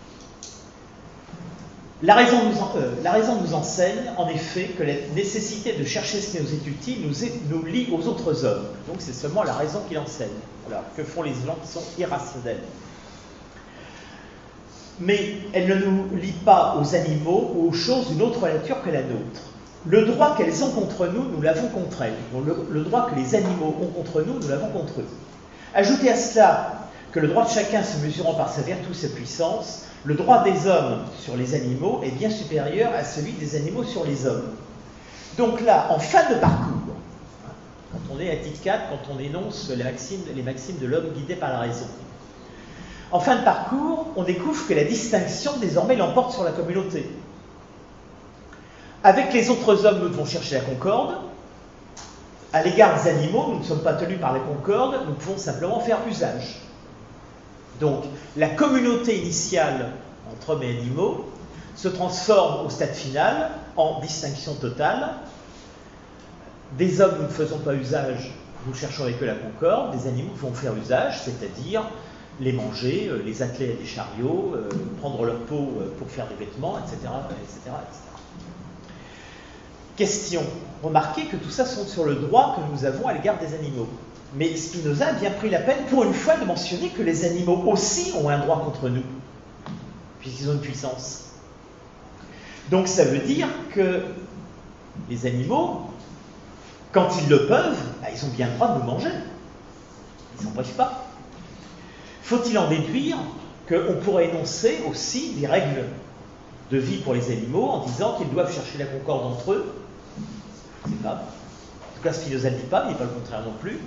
La raison nous enseigne, en effet, que la nécessité de chercher ce qui nous est utile nous lie aux autres hommes. Donc c'est seulement la raison qui l'enseigne. Alors, que font les gens qui sont irrationnels? Mais elle ne nous lie pas aux animaux ou aux choses d'une autre nature que la nôtre. Le droit qu'elles ont contre nous, nous l'avons contre elles. Donc, le droit que les animaux ont contre nous, nous l'avons contre eux. Ajoutez à cela que le droit de chacun se mesurant par sa vertu ou sa puissance, le droit des hommes sur les animaux est bien supérieur à celui des animaux sur les hommes. Donc là, en fin de parcours, quand on est à titre 4, quand on énonce les maximes de l'homme guidé par la raison, en fin de parcours, on découvre que la distinction désormais l'emporte sur la communauté. Avec les autres hommes, nous devons chercher la concorde. À l'égard des animaux, nous ne sommes pas tenus par la concorde, nous pouvons simplement faire usage. Donc, la communauté initiale entre hommes et animaux se transforme au stade final en distinction totale. Des hommes, nous ne faisons pas usage, nous cherchons avec eux la concorde. Des animaux vont faire usage, c'est-à-dire les manger, les atteler à des chariots, prendre leur peau pour faire des vêtements, etc., etc., etc. Question. Remarquez que tout ça sont sur le droit que nous avons à l'égard des animaux. Mais Spinoza a bien pris la peine, pour une fois, de mentionner que les animaux aussi ont un droit contre nous, puisqu'ils ont une puissance. Donc ça veut dire que les animaux, quand ils le peuvent, ils ont bien le droit de nous manger. Ils ne s'empêchent pas. Faut-il en déduire qu'on pourrait énoncer aussi des règles de vie pour les animaux en disant qu'ils doivent chercher la concorde entre eux? Je ne sais pas. En tout cas, Spinoza ne le dit pas, mais il n'est pas le contraire non plus.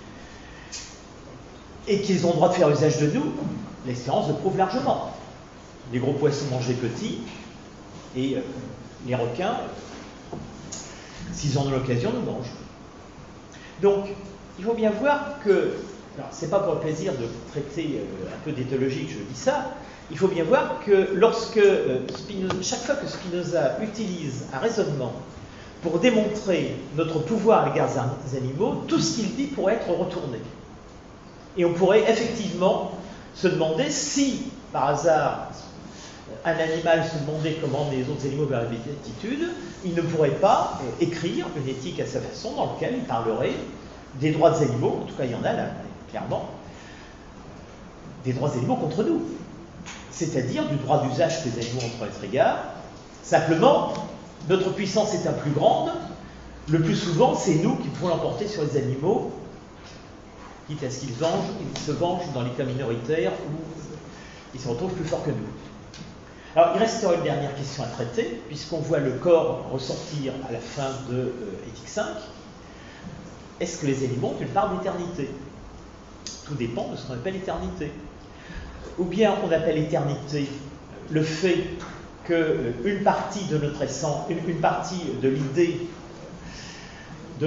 Et qu'ils ont le droit de faire usage de nous, l'expérience le prouve largement. Les gros poissons mangent les petits, et les requins, s'ils en ont l'occasion, nous mangent. Donc, il faut bien voir que, alors c'est pas pour le plaisir de traiter un peu d'éthologie que je dis ça, il faut bien voir que lorsque chaque fois que Spinoza utilise un raisonnement pour démontrer notre pouvoir à l'égard des animaux, tout ce qu'il dit pourrait être retourné. Et on pourrait effectivement se demander si, par hasard, un animal se demandait comment les autres animaux vers la béatitude, il ne pourrait pas écrire une éthique à sa façon dans laquelle il parlerait des droits des animaux, en tout cas il y en a là, clairement, des droits des animaux contre nous. C'est-à-dire du droit d'usage que les animaux ont à notre égard. Simplement, notre puissance étant plus grande, le plus souvent, c'est nous qui pouvons l'emporter sur les animaux, quitte à ce qu'ils se vengent dans les cas minoritaires où ils se retrouvent plus forts que nous. Alors, il restera une dernière question à traiter, puisqu'on voit le corps ressortir à la fin de Éthique 5. Est-ce que les animaux ont une part d'éternité? Tout dépend de ce qu'on appelle éternité. Ou bien on appelle éternité le fait qu'une partie de notre essence, une partie de l'idée de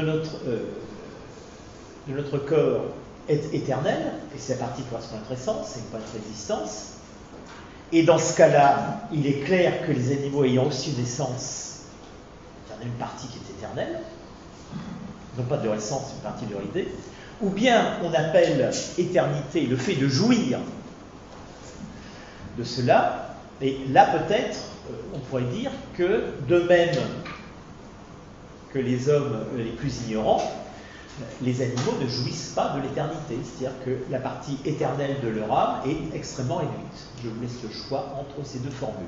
notre corps est éternelle, et c'est la partie qui correspond à notre essence, et pas notre existence. Et dans ce cas-là, il est clair que les animaux ayant aussi une essence, il y en a une partie qui est éternelle, non pas de leur essence, une partie de leur idée. Ou bien on appelle éternité le fait de jouir de cela, et là peut-être on pourrait dire que de même que les hommes les plus ignorants, les animaux ne jouissent pas de l'éternité, c'est-à-dire que la partie éternelle de leur âme est extrêmement réduite. Je vous laisse le choix entre ces deux formules.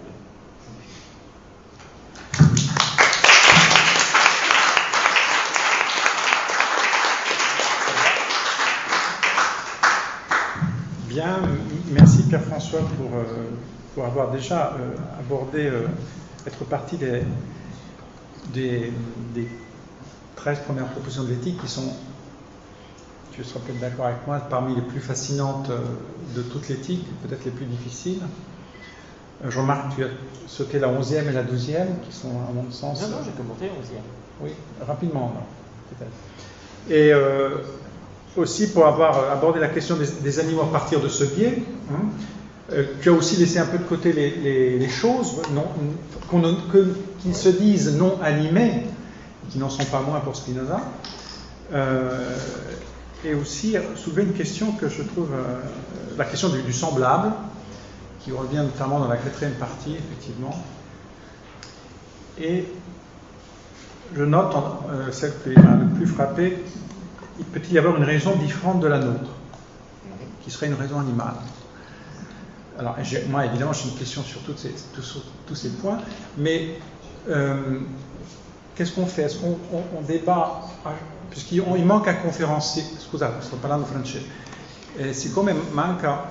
Bien, merci Pierre-François pour avoir déjà abordé, être parti des 13 premières propositions de l'éthique qui sont, tu seras peut-être d'accord avec moi, parmi les plus fascinantes de toute l'éthique, peut-être les plus difficiles. Je remarque que tu as sauté la 11e et la 12e, qui sont à mon sens... Non, j'ai commenté la 11e. Oui, rapidement, peut-être. Et aussi pour avoir abordé la question des animaux à partir de ce biais, tu as aussi laissé un peu de côté les choses qui se disent non animées, qui n'en sont pas moins pour Spinoza, et aussi soulever une question que je trouve, la question du semblable, qui revient notamment dans la 4e partie, effectivement. Et je note, celle qui m'a le plus frappé, il peut y avoir une raison différente de la nôtre, qui serait une raison animale. Alors, moi, évidemment, j'ai une question sur tous ces points, mais qu'est-ce qu'on fait? Est-ce qu'on débat? Puisqu'il manque un conférencier, scusate, sto parlando francese, siccome manca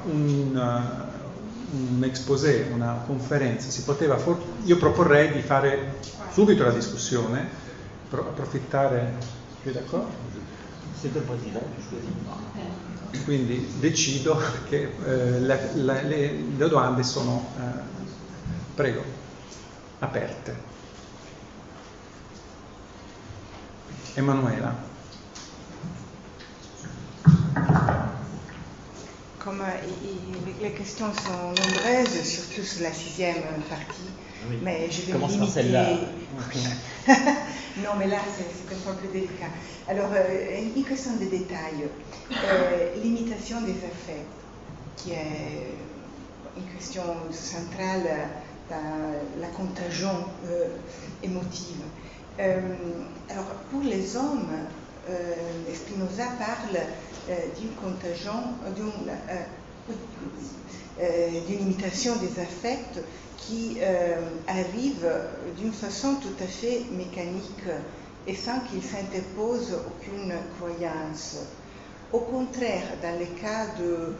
un exposé, una conferenza, io proporrei di fare subito la discussione, approfittare, tu d'accordo? C'est le président qui choisit. Quindi decido che le domande sono, prego, aperte. Emanuela. Comme les questions sont nombreuses, surtout sur la 6e partie, oui. Mais je vais Commence me par celle-là. Non, mais là, c'est un peu plus délicat. Alors, une question de détail. L'imitation des effets, qui est une question centrale dans la contagion émotive. Alors, pour les hommes, Spinoza parle d'une contagion, d'une imitation des affects qui arrive d'une façon tout à fait mécanique et sans qu'il s'interpose aucune croyance. Au contraire, dans le cas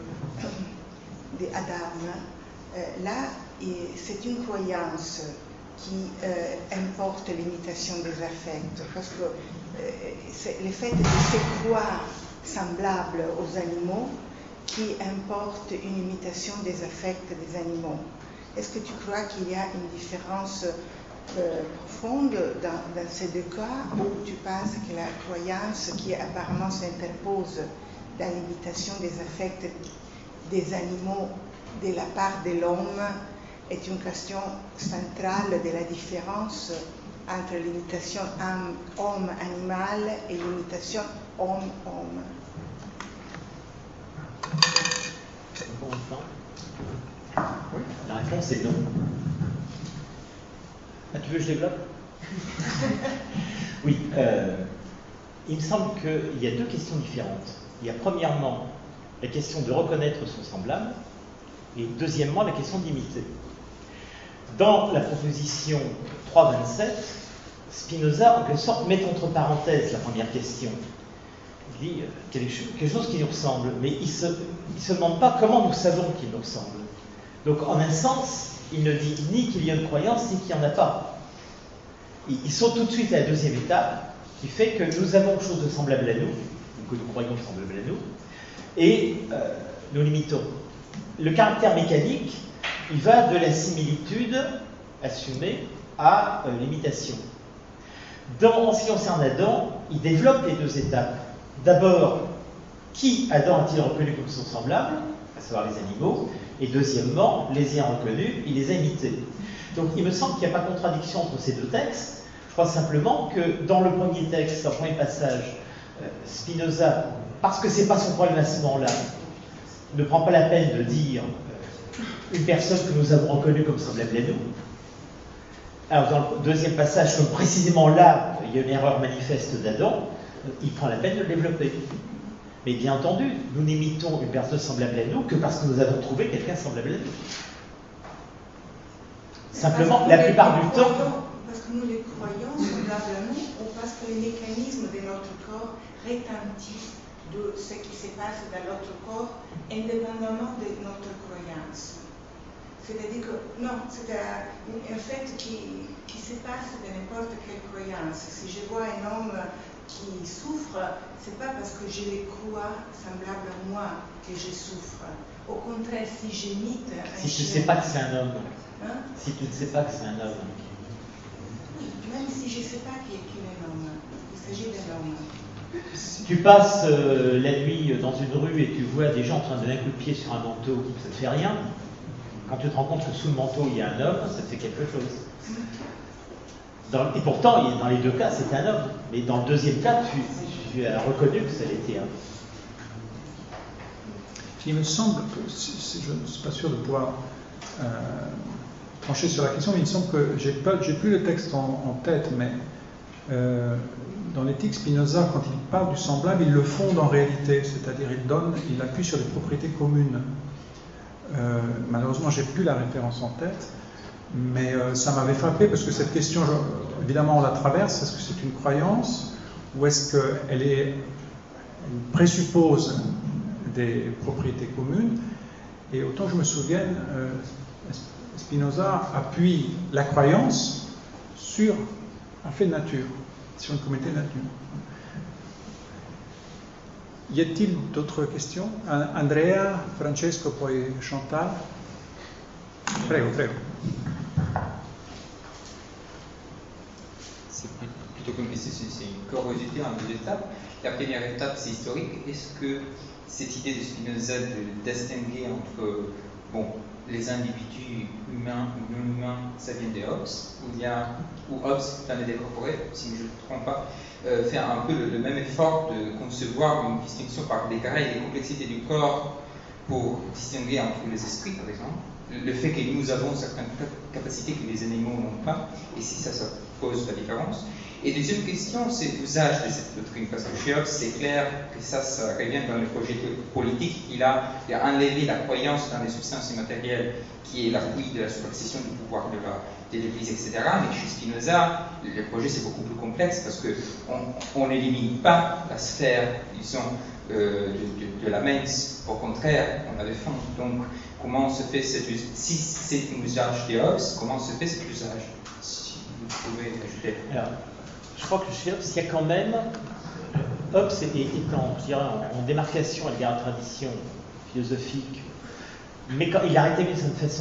d'Adam, là, c'est une croyance qui importe l'imitation des affects, parce que c'est le fait de se croire semblable aux animaux qui importe une imitation des affects des animaux. Est-ce que tu crois qu'il y a une différence profonde dans ces deux cas, ou tu penses que la croyance qui apparemment s'interpose dans l'imitation des affects des animaux de la part de l'homme est une question centrale de la différence entre l'imitation homme-animal et l'imitation homme-homme? Bon temps. Oui. La réponse est non. Ah, tu veux que je développe? Oui. Il me semble qu'il y a deux questions différentes. Il y a premièrement la question de reconnaître son semblable et deuxièmement la question d'imiter. Dans la proposition 3.27, Spinoza, en quelque sorte, met entre parenthèses la première question. Il dit quelque chose qui nous ressemble, mais il ne se demande pas comment nous savons qu'il nous ressemble. Donc, en un sens, il ne dit ni qu'il y a une croyance, ni qu'il n'y en a pas. Il saute tout de suite à la deuxième étape, qui fait que nous avons quelque chose de semblable à nous, ou que nous croyons semblable à nous, et nous l'imitons. Le caractère mécanique, il va de la similitude assumée à l'imitation. En ce qui concerne Adam, il développe les deux étapes. D'abord, qui Adam a-t-il reconnu comme son semblable, à savoir les animaux, et deuxièmement, les ayant reconnus, il les a imités. Donc il me semble qu'il n'y a pas de contradiction entre ces deux textes. Je crois simplement que dans le premier texte, dans le premier passage, Spinoza, parce que ce n'est pas son problème à ce moment-là, ne prend pas la peine de dire une personne que nous avons reconnue comme semblable à nous. Alors dans le deuxième passage, comme précisément là, il y a une erreur manifeste d'Adam, il prend la peine de le développer. Mais bien entendu, nous n'imitons une personne semblable à nous que parce que nous avons trouvé quelqu'un semblable à nous. Simplement, la plupart du temps... Parce que nous les croyons semblables à nous, ou parce que les mécanismes de notre corps retentissent de ce qui se passe dans notre corps, indépendamment de notre croyance. C'est-à-dire que, non, c'est un fait qui se passe de n'importe quelle croyance. Si je vois un homme qui souffre, c'est pas parce que je le crois semblable à moi que je souffre. Au contraire, si j'imite un chien... Si tu ne sais pas que c'est un homme. Hein? Si tu ne sais pas que c'est un homme. Oui, même si je ne sais pas qu'il est un homme. Il s'agit d'un homme. Si tu passes la nuit dans une rue et tu vois des gens en train de donner un coup de pied sur un manteau, ça ne te fait rien. Quand tu te rends compte que sous le manteau il y a un homme, ça te fait quelque chose. Et pourtant, dans les deux cas, c'est un homme. Mais dans le deuxième cas, tu as reconnu que ça l'était un. Il me semble que, je ne suis pas sûr de pouvoir trancher sur la question, mais il me semble que j'ai plus le texte en tête, mais dans l'éthique Spinoza, quand il parle du semblable, il le fonde en réalité, c'est-à-dire il appuie sur des propriétés communes. Malheureusement, j'ai plus la référence en tête, mais ça m'avait frappé parce que cette question, évidemment, on la traverse. Est-ce que c'est une croyance ou est-ce qu'elle présuppose des propriétés communes? Et autant que je me souvienne, Spinoza appuie la croyance sur un fait de nature, sur une communauté de nature. Y a-t-il d'autres questions? Andrea, Francesco, poi Chantal. Prego, prego. C'est plutôt comme c'est une curiosité en deux étapes. La première étape, c'est historique. Est-ce que cette idée de Spinoza de distinguer entre les individus humains ou non humains, ça vient de Hobbes, ou Hobbes dans les décorporés, si je ne me trompe pas, fait un peu le même effort de concevoir une distinction par des carrés et des complexités du corps pour distinguer entre les esprits, par exemple. Le fait que nous avons certaines capacités que les animaux n'ont pas, et si ça pose la différence. Et deuxième question, c'est l'usage de cette doctrine, parce que chez Hobbes, c'est clair que ça revient dans le projet politique. Il a enlevé la croyance dans les substances immatérielles, qui est l'appui de la succession du pouvoir de l'Église, etc. Mais chez Spinoza, le projet c'est beaucoup plus complexe, parce qu'on n'élimine pas la sphère, disons, de la mens. Au contraire, on la défend. Donc, comment se fait cet usage? Si c'est un usage de Hobbes, comment se fait cet usage? Si vous pouvez ajouter. Alors, je crois que chez Hobbes, il y a quand même. Hobbes est en démarcation à l'égard de la tradition philosophique, mais quand il a rétabli de cette façon.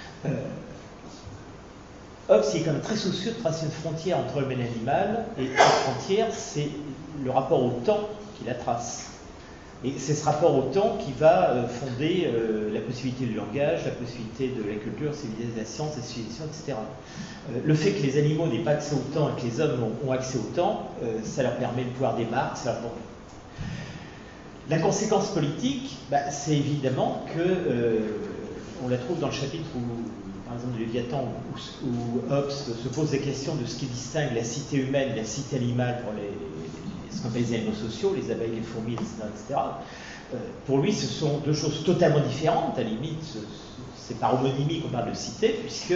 Hobbes il est quand même très soucieux de tracer une frontière entre l'homme et l'animal, et cette frontière, c'est le rapport au temps qui la trace. Et c'est ce rapport au temps qui va fonder la possibilité du langage, la possibilité de la culture, la science, la civilisation, etc. Le fait que les animaux n'aient pas accès au temps et que les hommes ont accès au temps, ça leur permet le pouvoir des marques, ça leur permet. La conséquence politique, c'est évidemment que, on la trouve dans le chapitre où, par exemple, de Léviathan, où Hobbes se pose la question de ce qui distingue la cité humaine et la cité animale pour ce qu'on appelle les animaux sociaux, les abeilles, les fourmis, etc. Pour lui, ce sont deux choses totalement différentes. À la limite, c'est par homonymie qu'on parle de cité, puisque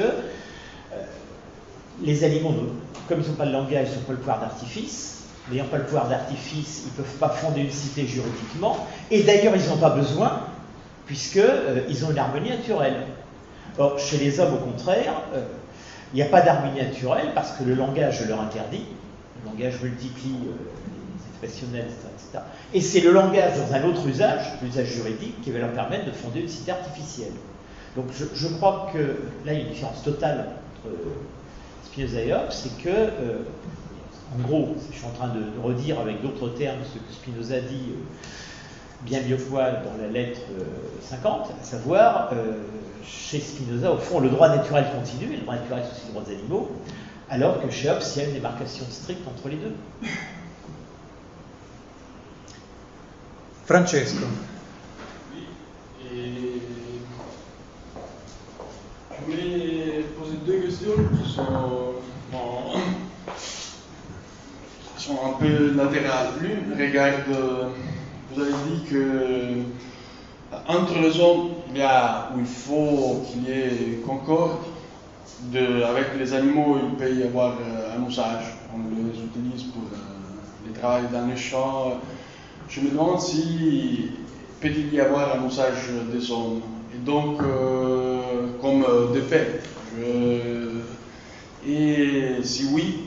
les animaux, comme ils n'ont pas de langage, ils n'ont pas le pouvoir d'artifice. N'ayant pas le pouvoir d'artifice, ils ne peuvent pas fonder une cité juridiquement. Et d'ailleurs, ils n'ont pas besoin, puisqu'ils ont une harmonie naturelle. Or, chez les hommes, au contraire, il n'y a pas d'harmonie naturelle, parce que le langage leur interdit. Le langage multiplie les expressionnels, etc. Et c'est le langage dans un autre usage, l'usage juridique, qui va leur permettre de fonder une cité artificielle. Donc je crois que là, il y a une différence totale entre Spinoza et Hobbes, c'est que, en gros, je suis en train de redire avec d'autres termes ce que Spinoza dit bien mieux que moi dans la lettre 50, à savoir, chez Spinoza, au fond, le droit naturel continue, et le droit naturel c'est aussi le droit des animaux, alors que chez Hobbes, il y a une démarcation stricte entre les deux. Francesco. Oui, et je voulais poser deux questions qui sont un peu latérales. L'une regarde, vous avez dit que entre les hommes, où il faut qu'il y ait concorde, avec les animaux, il peut y avoir un usage. On les utilise pour les travail dans les champs. Je me demande si peut-il y avoir un usage des hommes, et donc comme des faits. Et si oui,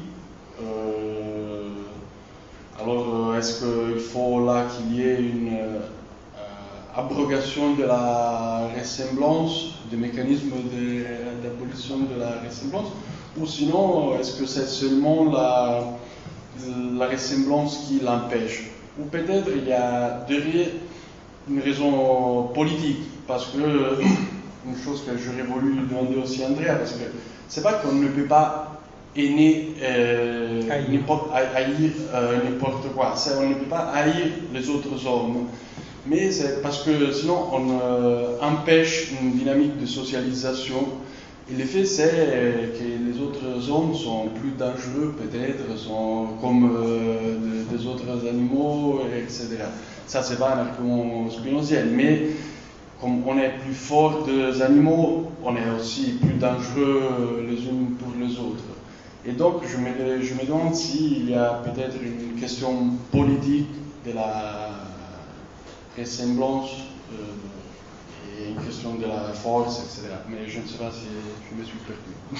alors est-ce qu'il faut là qu'il y ait une abrogation de la ressemblance, des mécanismes d'abolition de la ressemblance, ou sinon est-ce que c'est seulement la ressemblance qui l'empêche? Ou peut-être il y a derrière une raison politique, parce que une chose que j'aurais voulu demander aussi à Andrea, parce que c'est pas qu'on ne peut pas haïr n'importe quoi, on ne peut pas haïr les autres hommes, mais c'est parce que sinon on empêche une dynamique de socialisation. Et l'effet, c'est que les autres hommes sont plus dangereux, peut-être, sont comme des autres animaux, etc. Ça, c'est pas un argument spinozien, mais comme on est plus fort des animaux, on est aussi plus dangereux les uns pour les autres. Et donc, je me demande s'il y a peut-être une question politique de la ressemblance. Et une question de la force, etc. Mais je ne sais pas si je me suis perdu.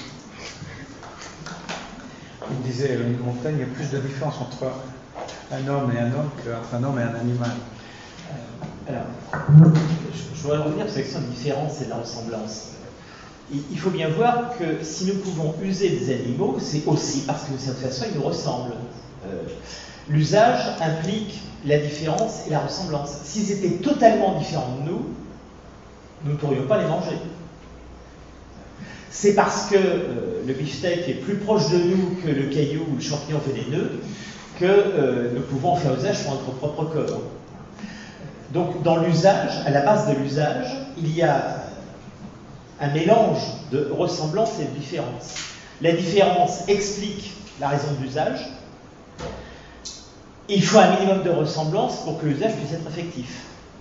Il disait, Montaigne, il y a plus de différence entre un homme et un homme qu'entre un homme et un animal. Alors, je voudrais revenir sur la question de différence et de la ressemblance. Il faut bien voir que si nous pouvons user des animaux, c'est aussi parce que de cette façon, ils nous ressemblent. L'usage implique la différence et la ressemblance. S'ils étaient totalement différents de nous, nous ne pourrions pas les manger. C'est parce que le beefsteak est plus proche de nous que le caillou ou le champignon vénéneux que nous pouvons en faire usage sur notre propre corps. Donc dans l'usage, à la base de l'usage, il y a un mélange de ressemblance et de différence. La différence explique la raison d'usage. Il faut un minimum de ressemblance pour que l'usage puisse être effectif.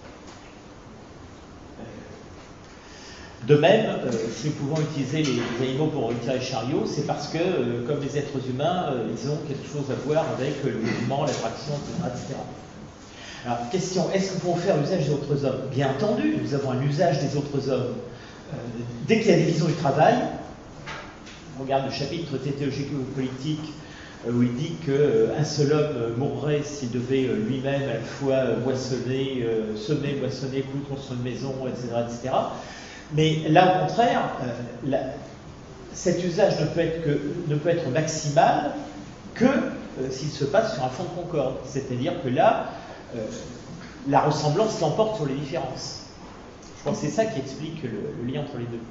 De même, si nous pouvons utiliser les animaux pour retirer les chariots, c'est parce que, comme les êtres humains, ils ont quelque chose à voir avec le mouvement, l'attraction, etc. Alors, question, est-ce que nous pouvons faire l'usage des autres hommes? Bien entendu, nous avons un usage des autres hommes. Dès qu'il y a division du travail, on regarde le chapitre théologique politique où il dit qu'un seul homme mourrait s'il devait lui-même à la fois moissonner, semer, moissonner, coudre, construire une maison, etc., etc. Mais là, au contraire, cet usage ne peut être maximal que s'il se passe sur un fond de concorde. C'est-à-dire que là, la ressemblance l'emporte sur les différences. Je pense que c'est ça qui explique le lien entre les deux.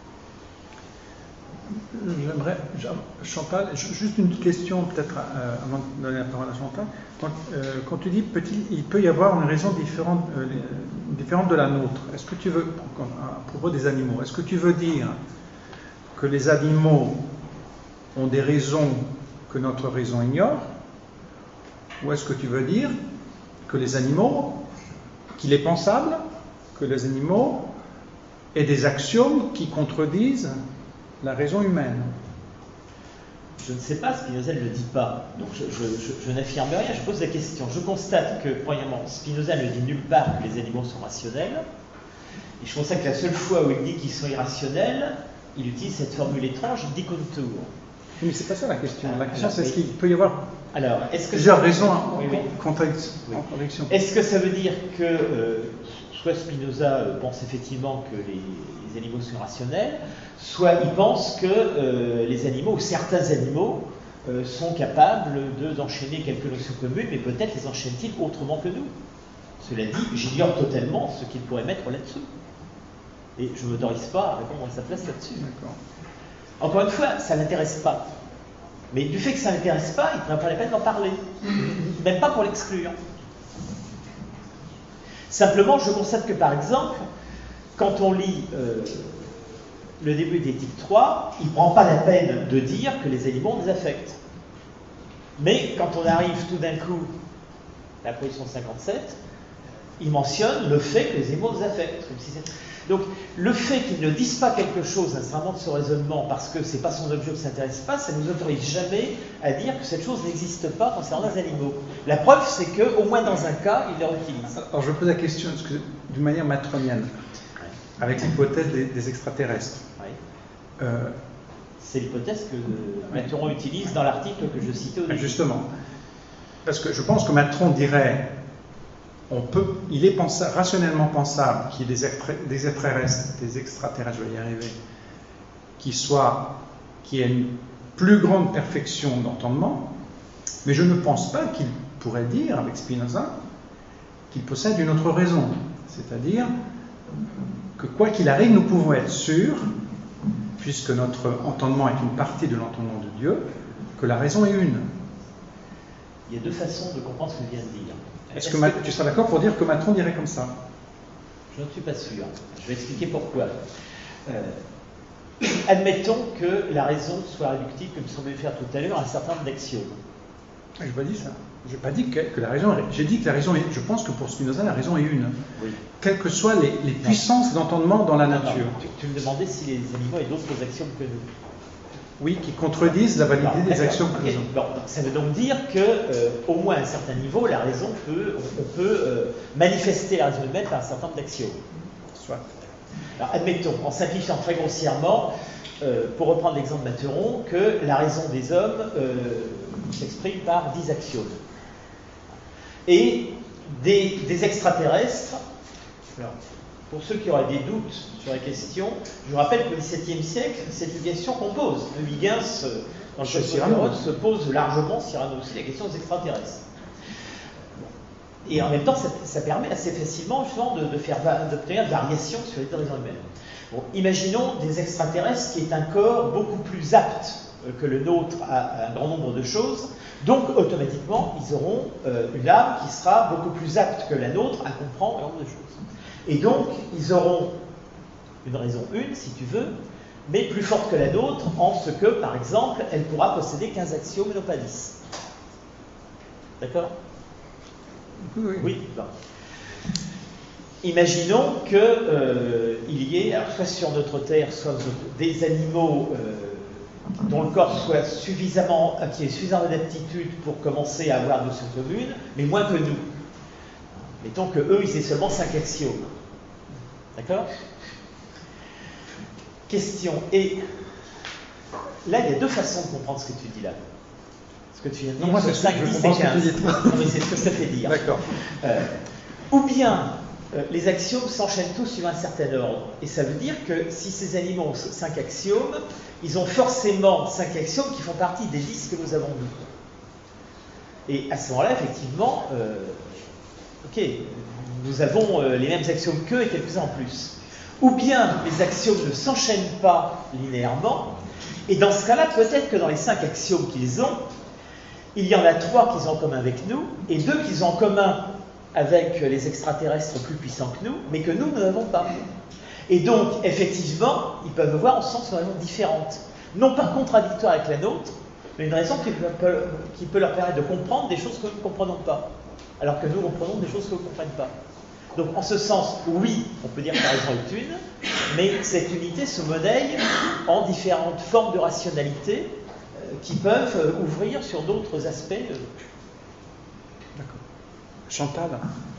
J'aimerais, Chantal, juste une question peut-être avant de donner la parole à Chantal. Quand tu dis il peut y avoir une raison différente de la nôtre, est-ce que tu veux, à propos des animaux, est-ce que tu veux dire que les animaux ont des raisons que notre raison ignore, ou est-ce que tu veux dire que les animaux, qu'il est pensable que les animaux aient des axiomes qui contredisent la raison humaine? Je ne sais pas, Spinoza ne le dit pas, donc je n'affirme rien, je pose la question. Je constate que, premièrement, Spinoza ne dit nulle part que les animaux sont rationnels, et je constate que la seule fois où il dit qu'ils sont irrationnels, il utilise cette formule étrange, il dit contour. Mais c'est pas ça la question. La question, c'est est-ce qu'il peut y avoir plusieurs raisons en contradiction. Est-ce que ça veut dire que soit Spinoza pense effectivement que les animaux sont rationnels, soit il pense que les animaux, ou certains animaux, sont capables d'enchaîner quelques notions communes, mais peut-être les enchaînent-ils autrement que nous. Cela dit, j'ignore totalement ce qu'il pourrait mettre là-dessous. Et je ne m'autorise pas à répondre à sa place là-dessus. Encore une fois, ça ne l'intéresse pas. Mais du fait que ça ne l'intéresse pas, il ne prend pas la peine d'en parler. Même pas pour l'exclure. Simplement, je constate que, par exemple, quand on lit le début d'Éthique 3, il ne prend pas la peine de dire que les animaux ont des affects. Mais quand on arrive tout d'un coup à la position 57, il mentionne le fait que les animaux ont des affects. Donc, le fait qu'ils ne disent pas quelque chose nécessairement de ce raisonnement parce que ce n'est pas son objet ou que ça ne s'intéresse pas, ça ne nous autorise jamais à dire que cette chose n'existe pas concernant les animaux. La preuve, c'est qu'au moins dans un cas, il les utilise. Alors, je pose la question d'une manière matronienne, avec l'hypothèse des extraterrestres. Oui. C'est l'hypothèse que Mathuron utilise dans l'article que je citais au début. Justement. Parce que je pense que Mathuron dirait... il est rationnellement pensable qu'il y ait des extraterrestres, je vais y arriver, qui aient une plus grande perfection d'entendement, mais je ne pense pas qu'il pourrait dire, avec Spinoza, qu'ils possèdent une autre raison. C'est-à-dire que quoi qu'il arrive, nous pouvons être sûrs, puisque notre entendement est une partie de l'entendement de Dieu, que la raison est une. Il y a deux façons de comprendre ce que je viens de dire. Est-ce que tu seras d'accord pour dire que Mathuron dirait comme ça? Je ne suis pas sûr. Je vais expliquer pourquoi. Admettons que la raison soit réductible, comme semblait faire tout à l'heure, à un certain nombre d'axiomes. Je n'ai pas dit ça. Je n'ai pas dit que la raison. J'ai dit que la raison est. Je pense que pour Spinoza, la raison est une. Oui. Quelles que soient les puissances d'entendement dans la nature. Non. Tu me demandais si les animaux avaient d'autres axiomes que nous. Oui, qui contredisent la validité des axiomes que nous avons. Bon, ça veut donc dire qu'au moins à un certain niveau, la raison on peut manifester la raison humaine par un certain nombre d'axiomes. Soit. Alors, admettons, en simplifiant très grossièrement, pour reprendre l'exemple de Mathuron, que la raison des hommes s'exprime par 10 axiomes. Et des extraterrestres, alors, pour ceux qui auraient des doutes sur la question, je vous rappelle qu'au XVIIe siècle, c'est une question qu'on pose. Huygens, dans le Cyrano, se pose largement, Cyrano aussi, la question des extraterrestres. Et en même temps, ça permet assez facilement justement d'obtenir une variation sur l'état des raisons humaines. Bon, imaginons des extraterrestres qui est un corps beaucoup plus apte que le nôtre à un grand nombre de choses, donc automatiquement, ils auront une âme qui sera beaucoup plus apte que la nôtre à comprendre un grand nombre de choses. Et donc, ils auront une raison une, si tu veux, mais plus forte que la nôtre en ce que, par exemple, elle pourra posséder 15 axiomes et non pas 10. D'accord? Oui. Bon. Imaginons qu'il y ait, alors, soit sur notre Terre, soit des animaux dont le corps soit suffisamment, qui ait suffisamment d'aptitude pour commencer à avoir une notion commune, mais moins que nous. Mettons qu'eux, ils aient seulement 5 axiomes. D'accord? Question. Et là, il y a deux façons de comprendre ce que tu dis là. Ce que tu viens de dire, non, moi, sur 5, 10 et 15. Non, mais c'est ce que ça fait dire. D'accord. Ou bien, les axiomes s'enchaînent tous sur un certain ordre. Et ça veut dire que si ces animaux ont 5 axiomes, ils ont forcément 5 axiomes qui font partie des 10 que nous avons vus. Et à ce moment-là, effectivement, ok, nous avons les mêmes axiomes qu'eux et quelques-uns en plus. Ou bien les axiomes ne s'enchaînent pas linéairement, et dans ce cas-là, peut-être que dans les 5 axiomes qu'ils ont, il y en a 3 qu'ils ont en commun avec nous, et 2 qu'ils ont en commun avec les extraterrestres plus puissants que nous, mais que nous n'avons pas. Et donc, effectivement, ils peuvent voir en sens vraiment différentes. Non pas contradictoires avec la nôtre, mais une raison qui peut leur permettre de comprendre des choses que nous ne comprenons pas, alors que nous comprenons des choses que nous ne comprenons pas. Donc, en ce sens, oui, on peut dire que la raison est une, mais cette unité se monnaie en différentes formes de rationalité qui peuvent ouvrir sur d'autres aspects. D'accord. Chantal?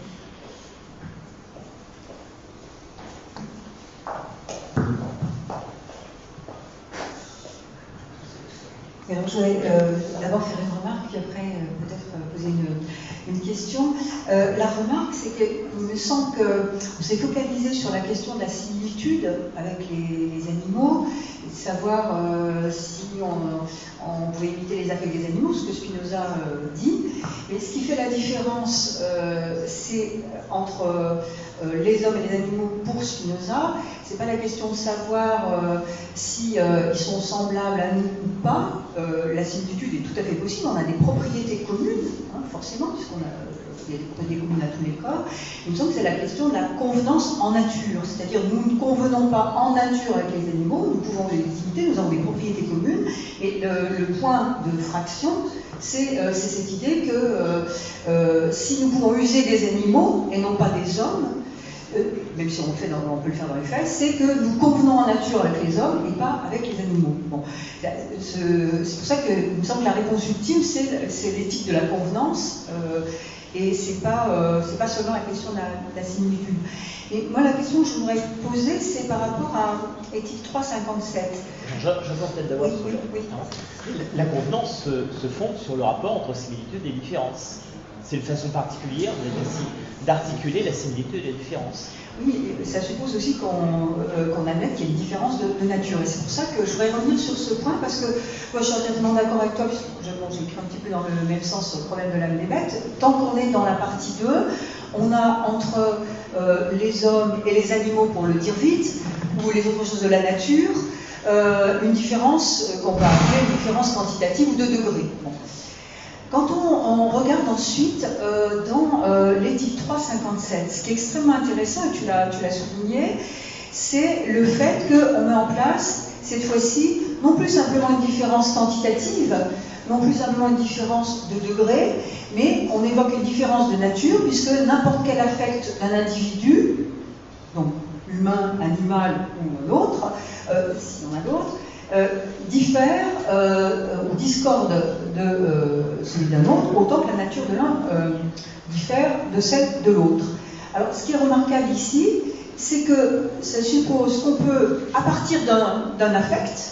Alors, je voudrais d'abord faire une remarque, puis après peut-être poser une question. La remarque, c'est qu'il me semble qu'on s'est focalisé sur la question de la similitude avec les animaux, et de savoir si on pouvait imiter les affects des animaux, ce que Spinoza dit. Mais ce qui fait la différence, c'est entre les hommes et les animaux pour Spinoza. C'est pas la question de savoir si ils sont semblables à nous ou pas. La similitude est tout à fait possible. On a des propriétés communes, hein, forcément, puisqu'on a il y a des propriétés communes à tous les corps. Il me semble que c'est la question de la convenance en nature. C'est-à-dire, nous ne convenons pas en nature avec les animaux, nous pouvons les imiter, nous avons des propriétés communes. Et le point de fraction, c'est cette idée que si nous pouvons user des animaux et non pas des hommes, même si on peut le faire dans les faits, c'est que nous convenons en nature avec les hommes et pas avec les animaux. Bon. C'est pour ça qu'il me semble que la réponse ultime, c'est l'éthique de la convenance. Et c'est pas seulement la question de la similitude. Et moi, la question que je voudrais poser, c'est par rapport à éthique 357. J'avais peut-être d'abord. Oui. La convenance se fonde sur le rapport entre similitude et différence. C'est une façon particulière d'articuler la similitude et la différence. Oui, ça suppose aussi qu'on admette qu'il y a une différence de nature. Et c'est pour ça que je voudrais revenir sur ce point, parce que moi je suis entièrement d'accord avec toi, puisque j'écris un petit peu dans le même sens sur le problème de l'âme des bêtes. Tant qu'on est dans la partie 2, on a entre les hommes et les animaux, pour le dire vite, ou les autres choses de la nature, une différence qu'on va appeler une différence quantitative ou de degré. Bon. Quand on regarde ensuite dans l'éthique 357, ce qui est extrêmement intéressant, et tu l'as souligné, c'est le fait qu'on met en place, cette fois-ci, non plus simplement une différence quantitative, non plus simplement une différence de degré, mais on évoque une différence de nature, puisque n'importe quel affect d'un individu, donc humain, animal ou l'autre, s'il y en a d'autres, diffère ou discorde de celui d'un autre, autant que la nature de l'un diffère de celle de l'autre. Alors, ce qui est remarquable ici, c'est que ça suppose qu'on peut, à partir d'un affect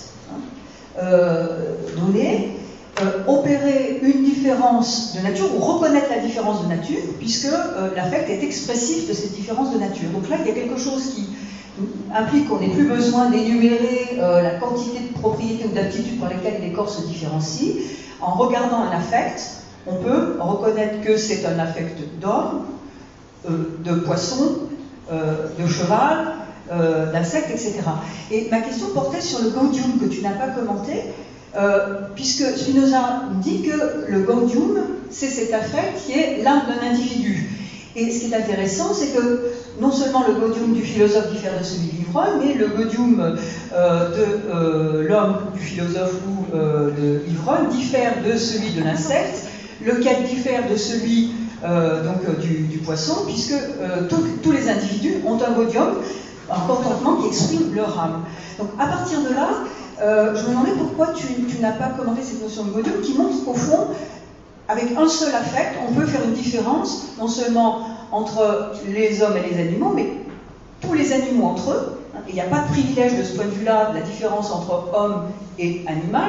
donné, opérer une différence de nature ou reconnaître la différence de nature, puisque l'affect est expressif de cette différence de nature. Donc là, il y a quelque chose qui implique qu'on n'ait plus besoin d'énumérer la quantité de propriétés ou d'aptitudes par lesquelles les corps se différencient. En regardant un affect, on peut reconnaître que c'est un affect d'homme, de poisson, de cheval, d'insecte, etc. Et ma question portait sur le gaudium que tu n'as pas commenté, puisque Spinoza dit que le gaudium, c'est cet affect qui est l'âme d'un individu. Et ce qui est intéressant, c'est que non seulement le gaudium du philosophe diffère de celui de l'ivrogne, mais le gaudium de l'homme, du philosophe ou de l'ivrogne diffère de celui de l'insecte, lequel diffère de celui du poisson, puisque tous les individus ont un gaudium, un contentement qui exprime leur âme. Donc à partir de là, je me demandais pourquoi tu n'as pas commenté cette notion de gaudium qui montre qu'au fond, avec un seul affect, on peut faire une différence, non seulement entre les hommes et les animaux, mais tous les animaux entre eux. Il n'y a pas de privilège de ce point de vue-là, de la différence entre homme et animal,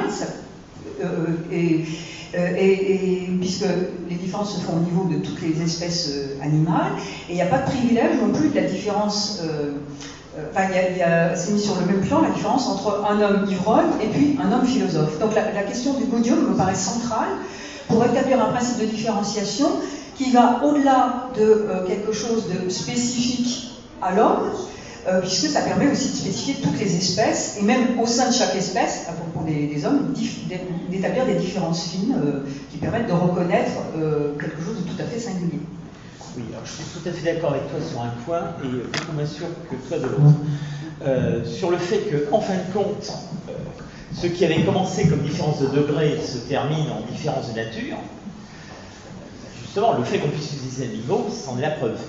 puisque les différences se font au niveau de toutes les espèces animales, et il n'y a pas de privilège non plus de la différence. C'est mis sur le même plan la différence entre un homme ivrogne et puis un homme philosophe. Donc la question du gaudium me paraît centrale pour établir un principe de différenciation qui va au-delà de quelque chose de spécifique à l'homme, puisque ça permet aussi de spécifier toutes les espèces, et même au sein de chaque espèce, à propos des hommes, d'établir des différences fines qui permettent de reconnaître quelque chose de tout à fait singulier. Oui, alors je suis tout à fait d'accord avec toi sur un point, et beaucoup moins sûr que toi de l'autre. Sur le fait que, en fin de compte, ce qui avait commencé comme différence de degré se termine en différence de nature. Justement, le fait qu'on puisse utiliser un niveau, c'en est la preuve.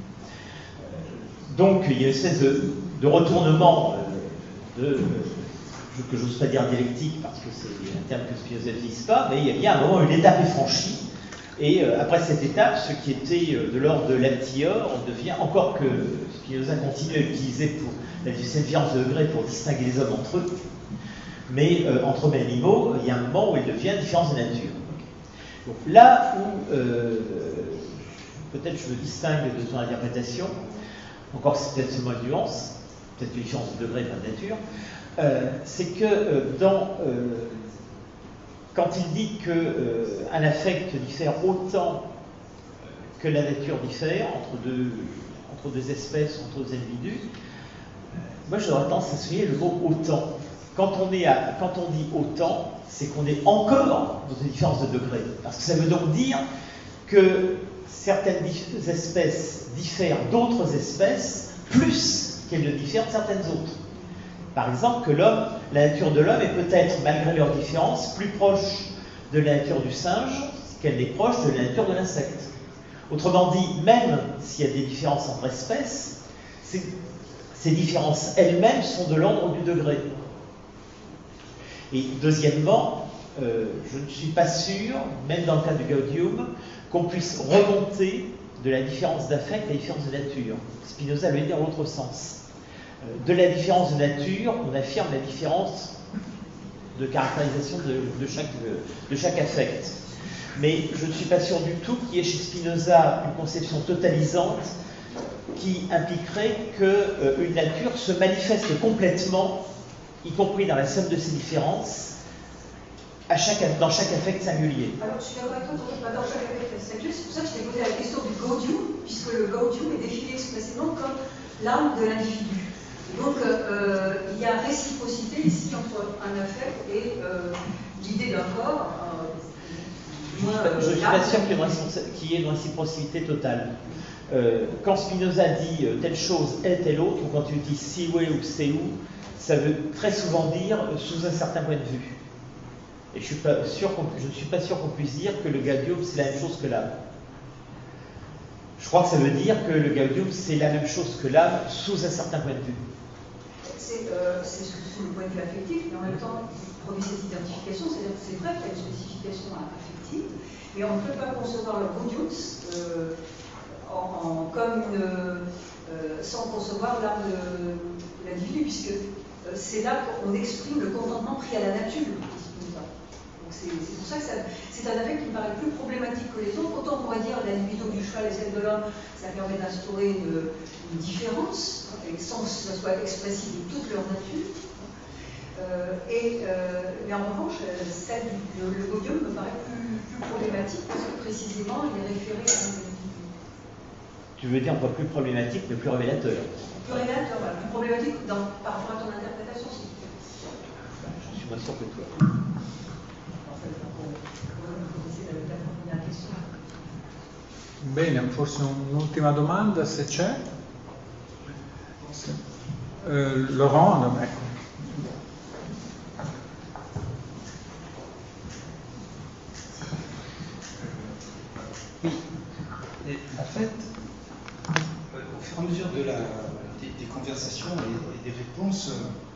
Donc, il y a une espèce de retournement que j'ose pas dire dialectique, parce que c'est un terme que Spinoza n'utilise pas, mais il y a un moment où une étape est franchie, et après cette étape, ce qui était de l'ordre de l'aptior devient, encore que Spinoza continue à utiliser pour la différence de degré pour distinguer les hommes entre eux, mais entre hommes et animaux, il y a un moment où il devient différence de nature. Donc là où peut-être je me distingue de ton interprétation, encore c'est peut-être seulement une nuance, peut-être une différence de degré, pas de nature, c'est que quand il dit qu'un affect diffère autant que la nature diffère entre deux espèces, entre deux individus, moi j'aurais tendance à souligner le mot autant. Quand on dit autant, c'est qu'on est encore dans une différence de degré. Parce que ça veut donc dire que certaines espèces diffèrent d'autres espèces plus qu'elles ne diffèrent de certaines autres. Par exemple, que la nature de l'homme est peut-être, malgré leur différence, plus proche de la nature du singe qu'elle est proche de la nature de l'insecte. Autrement dit, même s'il y a des différences entre espèces, ces différences elles-mêmes sont de l'ordre du degré. Et deuxièmement, je ne suis pas sûr, même dans le cas du gaudium, qu'on puisse remonter de la différence d'affect à la différence de nature. Spinoza le dit dans l'autre sens. De la différence de nature, on affirme la différence de caractérisation de chaque affect. Mais je ne suis pas sûr du tout qu'il y ait chez Spinoza une conception totalisante qui impliquerait qu'une nature se manifeste complètement, y compris dans la somme de ses différences, dans chaque affect singulier. Alors, je suis d'accord avec toi, pas dans chaque affect singulier, c'est pour ça que je t'ai posé la question du gaudium, puisque le gaudium est défini expressément comme l'âme de l'individu. Donc, il y a réciprocité ici entre un affect et l'idée d'un corps. Je ne suis pas sûr qu'il y ait une réciprocité totale. Quand Spinoza dit telle chose est telle autre, ou quand il utilise siwe ou seu, ça veut très souvent dire sous un certain point de vue. Et je ne suis pas sûr qu'on puisse dire que le gaudium c'est la même chose que l'âme. Je crois que ça veut dire que le gaudium c'est la même chose que l'âme sous un certain point de vue. C'est sous le point de vue affectif, mais en même temps, produit cette identification, c'est-à-dire que c'est vrai qu'il y a une spécification affective, mais on ne peut pas concevoir le gaudium sans concevoir l'âme de l'individu, puisque c'est là qu'on exprime le contentement pris à la nature. Donc c'est pour ça que c'est un affect qui me paraît plus problématique que les autres. Autant on pourrait dire l'individu du cheval et celle de l'homme, ça permet d'instaurer une différence, sans que ce soit expressif de toute leur nature. Mais en revanche, le gaudium me paraît plus problématique parce que précisément il est référé à un individu. Tu veux dire pas plus problématique, mais plus révélateur. Plus révélateur, voilà, plus problématique par rapport à ton interprétation. Je suis moins sûr que toi. Bene, forse un'ultima domanda se c'è. Laurent, ecco. Oui, et en fait, au fur et à mesure des conversations et des réponses,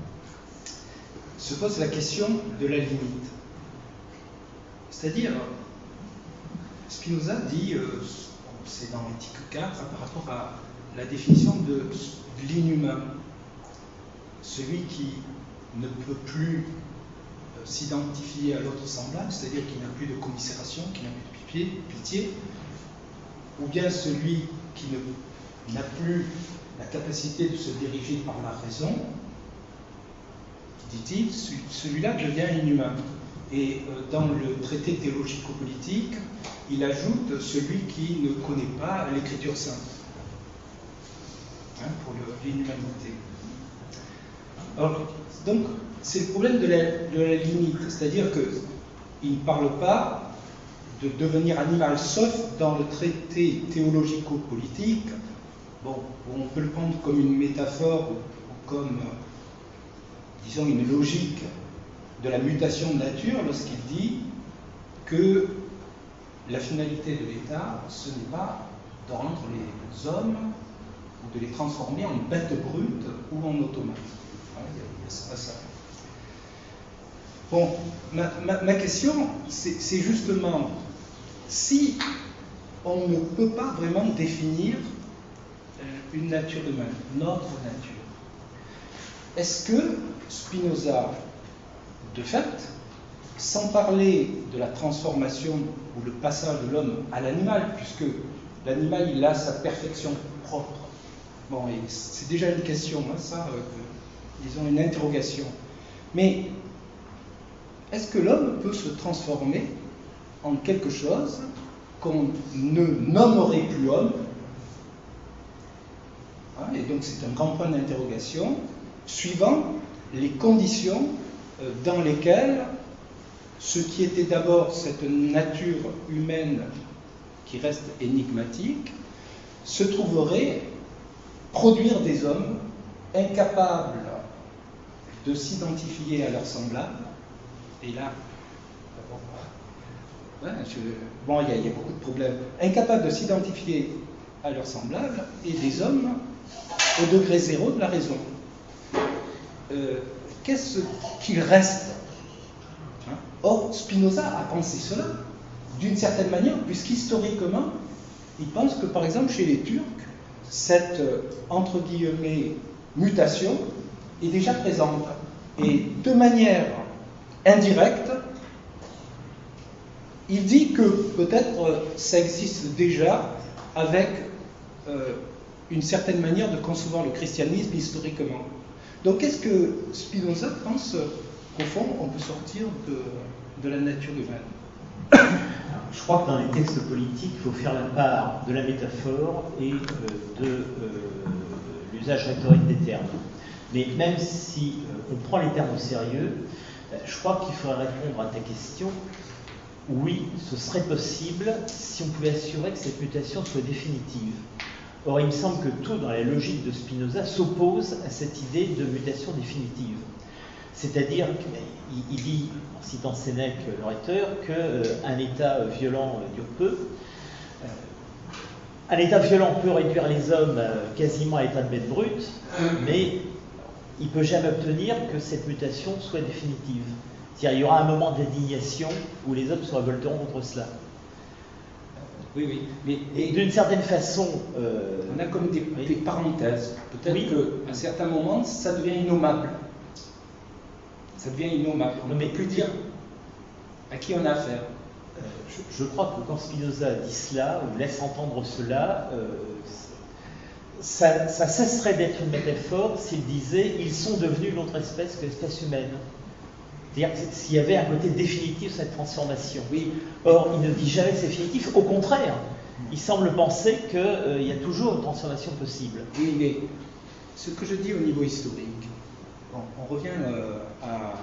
se pose la question de la limite. C'est-à-dire, Spinoza dit, c'est dans l'éthique 4, par rapport à la définition de l'inhumain, celui qui ne peut plus s'identifier à l'autre semblable, c'est-à-dire qui n'a plus de commisération, qui n'a plus de pitié, ou bien celui qui n'a plus la capacité de se diriger par la raison, dit-il, celui-là devient inhumain. Et dans le traité théologico-politique, il ajoute celui qui ne connaît pas l'écriture sainte, pour l'inhumanité. Alors, donc, c'est le problème de la limite, c'est-à-dire qu'il ne parle pas de devenir animal, sauf dans le traité théologico-politique. Bon, on peut le prendre comme une métaphore ou comme, disons, une logique de la mutation de nature lorsqu'il dit que la finalité de l'État, ce n'est pas de rendre les hommes ou de les transformer en bêtes brutes ou en automates. C'est pas ça. Bon, ma question, c'est justement si on ne peut pas vraiment définir une nature humaine, notre nature, est-ce que Spinoza, de fait, sans parler de la transformation ou le passage de l'homme à l'animal, puisque l'animal, il a sa perfection propre. Bon, et c'est déjà une question, disons une interrogation. Mais est-ce que l'homme peut se transformer en quelque chose qu'on ne nommerait plus homme? Et donc c'est un grand point d'interrogation, suivant les conditions dans lesquelles ce qui était d'abord cette nature humaine qui reste énigmatique se trouverait produire des hommes incapables de s'identifier à leurs semblables. Et là, bon, il y a beaucoup de problèmes. Incapables de s'identifier à leurs semblables et des hommes au degré zéro de la raison. Qu'est-ce qu'il reste? Or, Spinoza a pensé cela, d'une certaine manière, puisqu'historiquement, il pense que, par exemple, chez les Turcs, cette, entre guillemets, mutation est déjà présente. Et de manière indirecte, il dit que peut-être ça existe déjà avec une certaine manière de concevoir le christianisme historiquement. Donc, est-ce que Spinoza pense qu'au fond, on peut sortir de la nature humaine? Je crois que dans les textes politiques, il faut faire la part de la métaphore et de l'usage rhétorique des termes. Mais même si on prend les termes au sérieux, je crois qu'il faudrait répondre à ta question. Oui, ce serait possible si on pouvait assurer que cette mutation soit définitive. Or, il me semble que tout dans la logique de Spinoza s'oppose à cette idée de mutation définitive. C'est-à-dire qu'il dit, en citant Sénèque, l'orateur, qu'un état violent dure peu. Un état violent peut réduire les hommes quasiment à l'état de bête brute, mais il ne peut jamais obtenir que cette mutation soit définitive. C'est-à-dire qu'il y aura un moment d'indignation où les hommes se révolteront contre cela. Oui, mais et d'une certaine façon... on a comme des parenthèses. Peut-être qu'à un certain moment, ça devient innommable. Ça devient innommable. On ne peut plus dire à qui on a affaire. Je crois que quand Spinoza dit cela, ou laisse entendre cela, ça cesserait d'être une métaphore s'il disait « ils sont devenus l'autre espèce que l'espèce humaine ». C'est-à-dire s'il y avait un côté définitif de cette transformation. Oui. Or, il ne dit jamais que c'est définitif. Au contraire, il semble penser qu'il y a toujours une transformation possible. Oui, mais ce que je dis au niveau historique, on revient à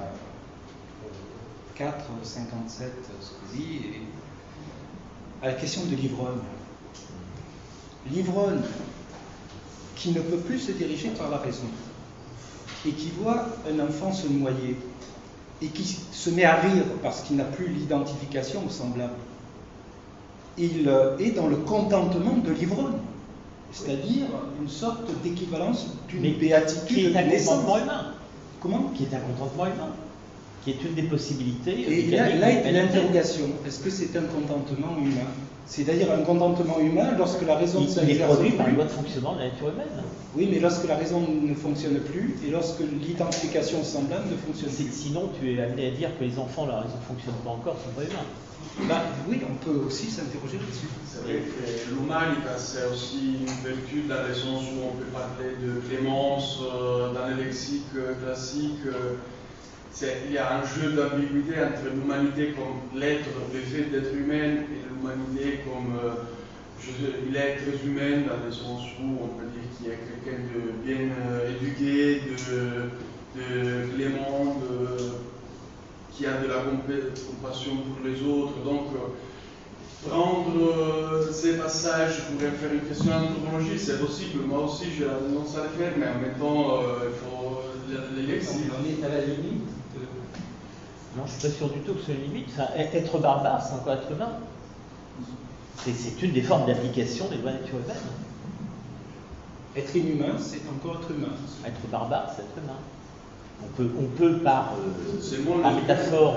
4, 57, Scousy, et à la question de l'ivrogne. L'ivrogne qui ne peut plus se diriger par la raison, et qui voit un enfant se noyer et qui se met à rire parce qu'il n'a plus l'identification au semblable, il est dans le contentement de l'ivrogne, c'est-à-dire une sorte d'équivalence d'une béatitude. Qui est un contentement humain. Comment? Qui est un contentement humain. Qui est une des possibilités. Et là est l'interrogation. Est-ce que c'est un contentement humain? C'est-à-dire un contentement humain lorsque la raison ne s'exerce plus. Il est produit par une loi de fonctionnement fonctionnement de la nature humaine. Oui, mais lorsque la raison ne fonctionne plus et lorsque l'identification semblable ne fonctionne plus. Sinon, tu es amené à dire que les enfants, la raison ne fonctionne pas encore, ne sont pas humains. Bah, oui, on peut aussi s'interroger là-dessus. C'est vrai que l'humanité, c'est aussi une vertu dans le sens où on peut parler de clémence dans le lexique classique. Il y a un jeu d'ambiguïté entre l'humanité comme l'être, le fait d'être humain, et l'humanité comme l'être humain, dans le sens où on peut dire qu'il y a quelqu'un de bien éduqué, de clément, qui a de la compassion pour les autres. Donc, prendre ces passages pour faire une question d'anthropologie, c'est possible. Moi aussi, j'ai la tendance à le faire, mais en même temps, il faut les lexiques. On est à la limite. Non, je ne suis pas sûr du tout que c'est une limite. Enfin, être barbare, c'est encore être humain. C'est une des formes d'application des lois nature humaines. Être inhumain, c'est encore être humain. Être barbare, c'est être humain. On peut par métaphore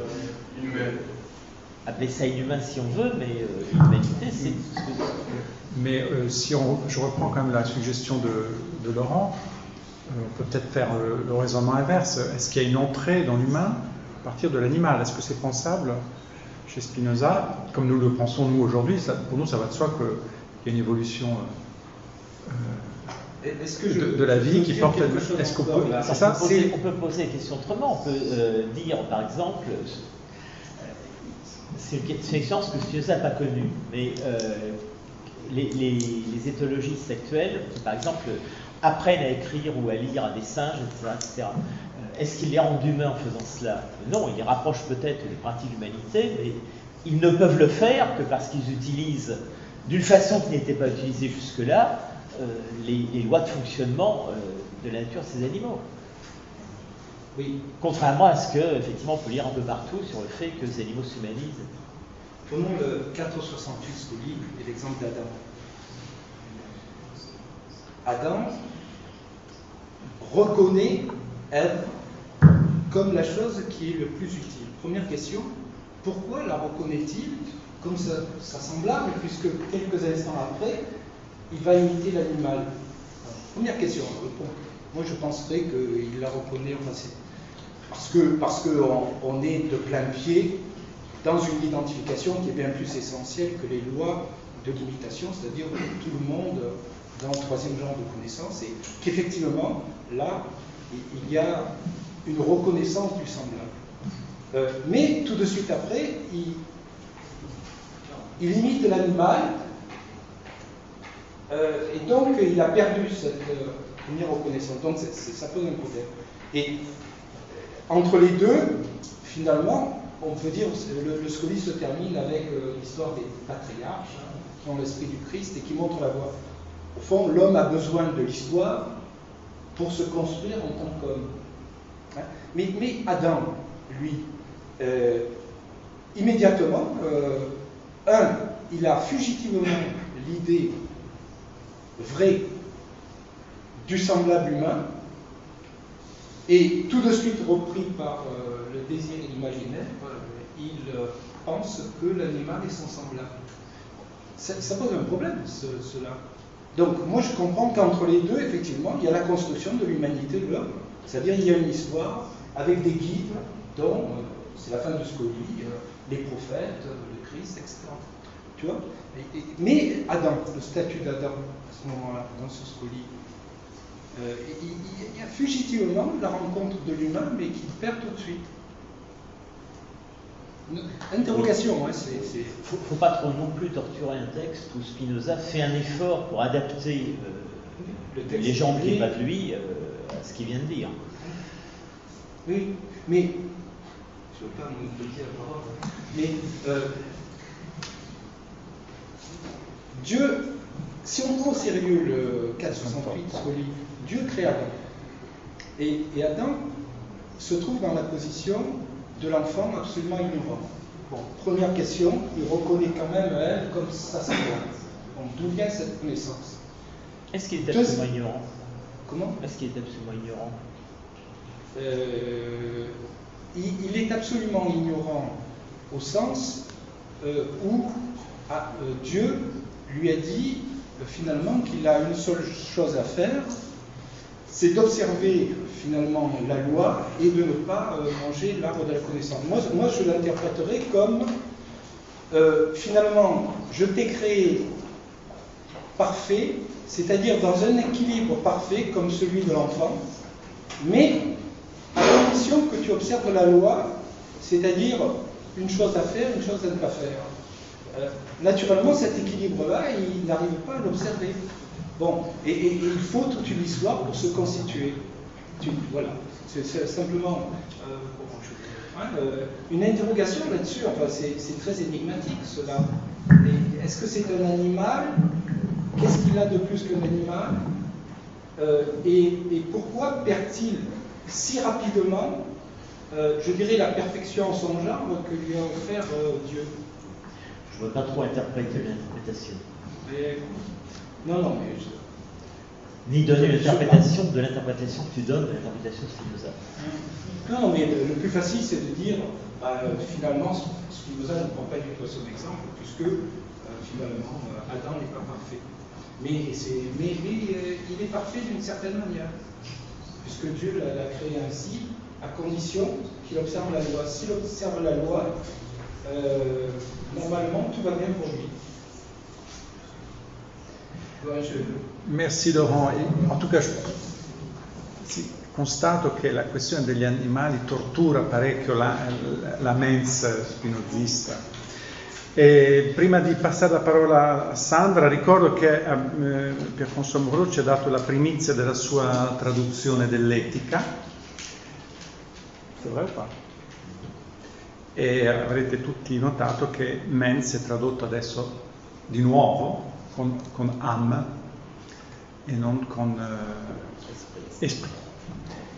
appeler ça inhumain si on veut, mais l'humanité, c'est ce que... Mais si je reprends quand même la suggestion de Laurent, on peut peut-être faire le raisonnement inverse. Est-ce qu'il y a une entrée dans l'humain à partir de l'animal? Est-ce que c'est pensable chez Spinoza, comme nous le pensons nous aujourd'hui? Pour nous, ça va de soi qu'il y a une évolution de la vie qui porte l'animal. Est-ce qu'on peut, c'est ça? On peut poser la question autrement. On peut dire, par exemple, c'est une expérience que Spinoza n'a pas connue, mais les éthologistes actuels, qui, par exemple, apprennent à écrire ou à lire à des singes, etc. Est-ce qu'ils les rendent humains en faisant cela? Non, ils les rapprochent peut-être des pratiques d'humanité, mais ils ne peuvent le faire que parce qu'ils utilisent, d'une façon qui n'était pas utilisée jusque-là, les lois de fonctionnement de la nature de ces animaux. Oui. Contrairement à ce que, effectivement, on peut lire un peu partout sur le fait que ces animaux s'humanisent. Prenons le 468 Scoli et l'exemple d'Adam. Adam reconnaît Ève comme la chose qui est le plus utile. Première question, pourquoi la reconnaît-il comme sa semblable, puisque quelques instants après, il va imiter l'animal? Première question, moi je penserais qu'il la reconnaît, parce qu'on est de plein pied dans une identification qui est bien plus essentielle que les lois de l'imitation, c'est-à-dire tout le monde dans le troisième genre de connaissance, et qu'effectivement, là, il y a une reconnaissance du semblable. Mais tout de suite après, il imite l'animal, et donc il a perdu cette première reconnaissance. Donc ça pose un problème. Et entre les deux, finalement, on peut dire, le Scoli se termine avec l'histoire des patriarches, qui ont l'esprit du Christ et qui montrent la voie. Au fond, l'homme a besoin de l'histoire pour se construire en tant qu'homme. Hein? Mais Adam, lui, immédiatement, il a fugitivement l'idée vraie du semblable humain, et tout de suite repris par le désir imaginaire, il pense que l'animal est son semblable. Ça pose un problème, cela. Donc, moi, je comprends qu'entre les deux, effectivement, il y a la construction de l'humanité de l'homme. C'est-à-dire, il y a une histoire avec des guides, dont, c'est la fin de Scoli, les prophètes, le Christ, etc. Tu vois? Mais Adam, le statut d'Adam, à ce moment-là, dans ce Scoli, il y a fugitivement la rencontre de l'humain, mais qu'il perd tout de suite. Interrogation, hein, c'est... Faut pas trop non plus torturer un texte où Spinoza fait un effort pour adapter les gens qui battent lui à ce qu'il vient de dire. Oui, mais je ne veux pas monopoliser la parole, mais Dieu, si on prend au sérieux le 468 Scoli, Dieu crée Adam. Et Adam se trouve dans la position de l'enfant absolument ignorant. Bon, première question, il reconnaît quand même Ève comme sa servante. Donc d'où vient cette connaissance? Est-ce qu'il est absolument ignorant? Comment? Est-ce qu'il est absolument ignorant? Il est absolument ignorant au sens où Dieu lui a dit finalement qu'il a une seule chose à faire, c'est d'observer finalement la loi et de ne pas manger l'arbre de la connaissance. Moi je l'interpréterais comme finalement je t'ai créé parfait, c'est-à-dire dans un équilibre parfait comme celui de l'enfant, mais à condition que tu observes la loi, c'est-à-dire une chose à faire, une chose à ne pas faire. Naturellement, cet équilibre-là, il n'arrive pas à l'observer. Bon, et il faut toute une histoire pour se constituer. Voilà, c'est simplement une interrogation là-dessus. Enfin, c'est très énigmatique cela. Est-ce que c'est un animal? Qu'est-ce qu'il a de plus qu'un animal? Et pourquoi perd-il si rapidement, je dirais, la perfection en son genre que lui a offert Dieu? Je ne veux pas trop interpréter l'interprétation. Non, mais... Ni donner l'interprétation de l'interprétation que tu donnes de l'interprétation Spinoza. Non, mais le plus facile, c'est de dire, finalement, Spinoza ne prend pas du tout son exemple, puisque, finalement, Adam n'est pas parfait. Mais il est parfait d'une certaine manière, puisque Dieu l'a créé ainsi, à condition qu'il observe la loi. S'il observe la loi, normalement, tout va bien pour lui. Merci Laurent. En tout cas, constato che la questione degli animali tortura parecchio la mens spinozista. E prima di passare la parola a Sandra, ricordo che Pierre-François Moreau ci ha dato la primizia della sua traduzione dell'Etica. E avrete tutti notato che mens è tradotto adesso di nuovo con am e non con esprit.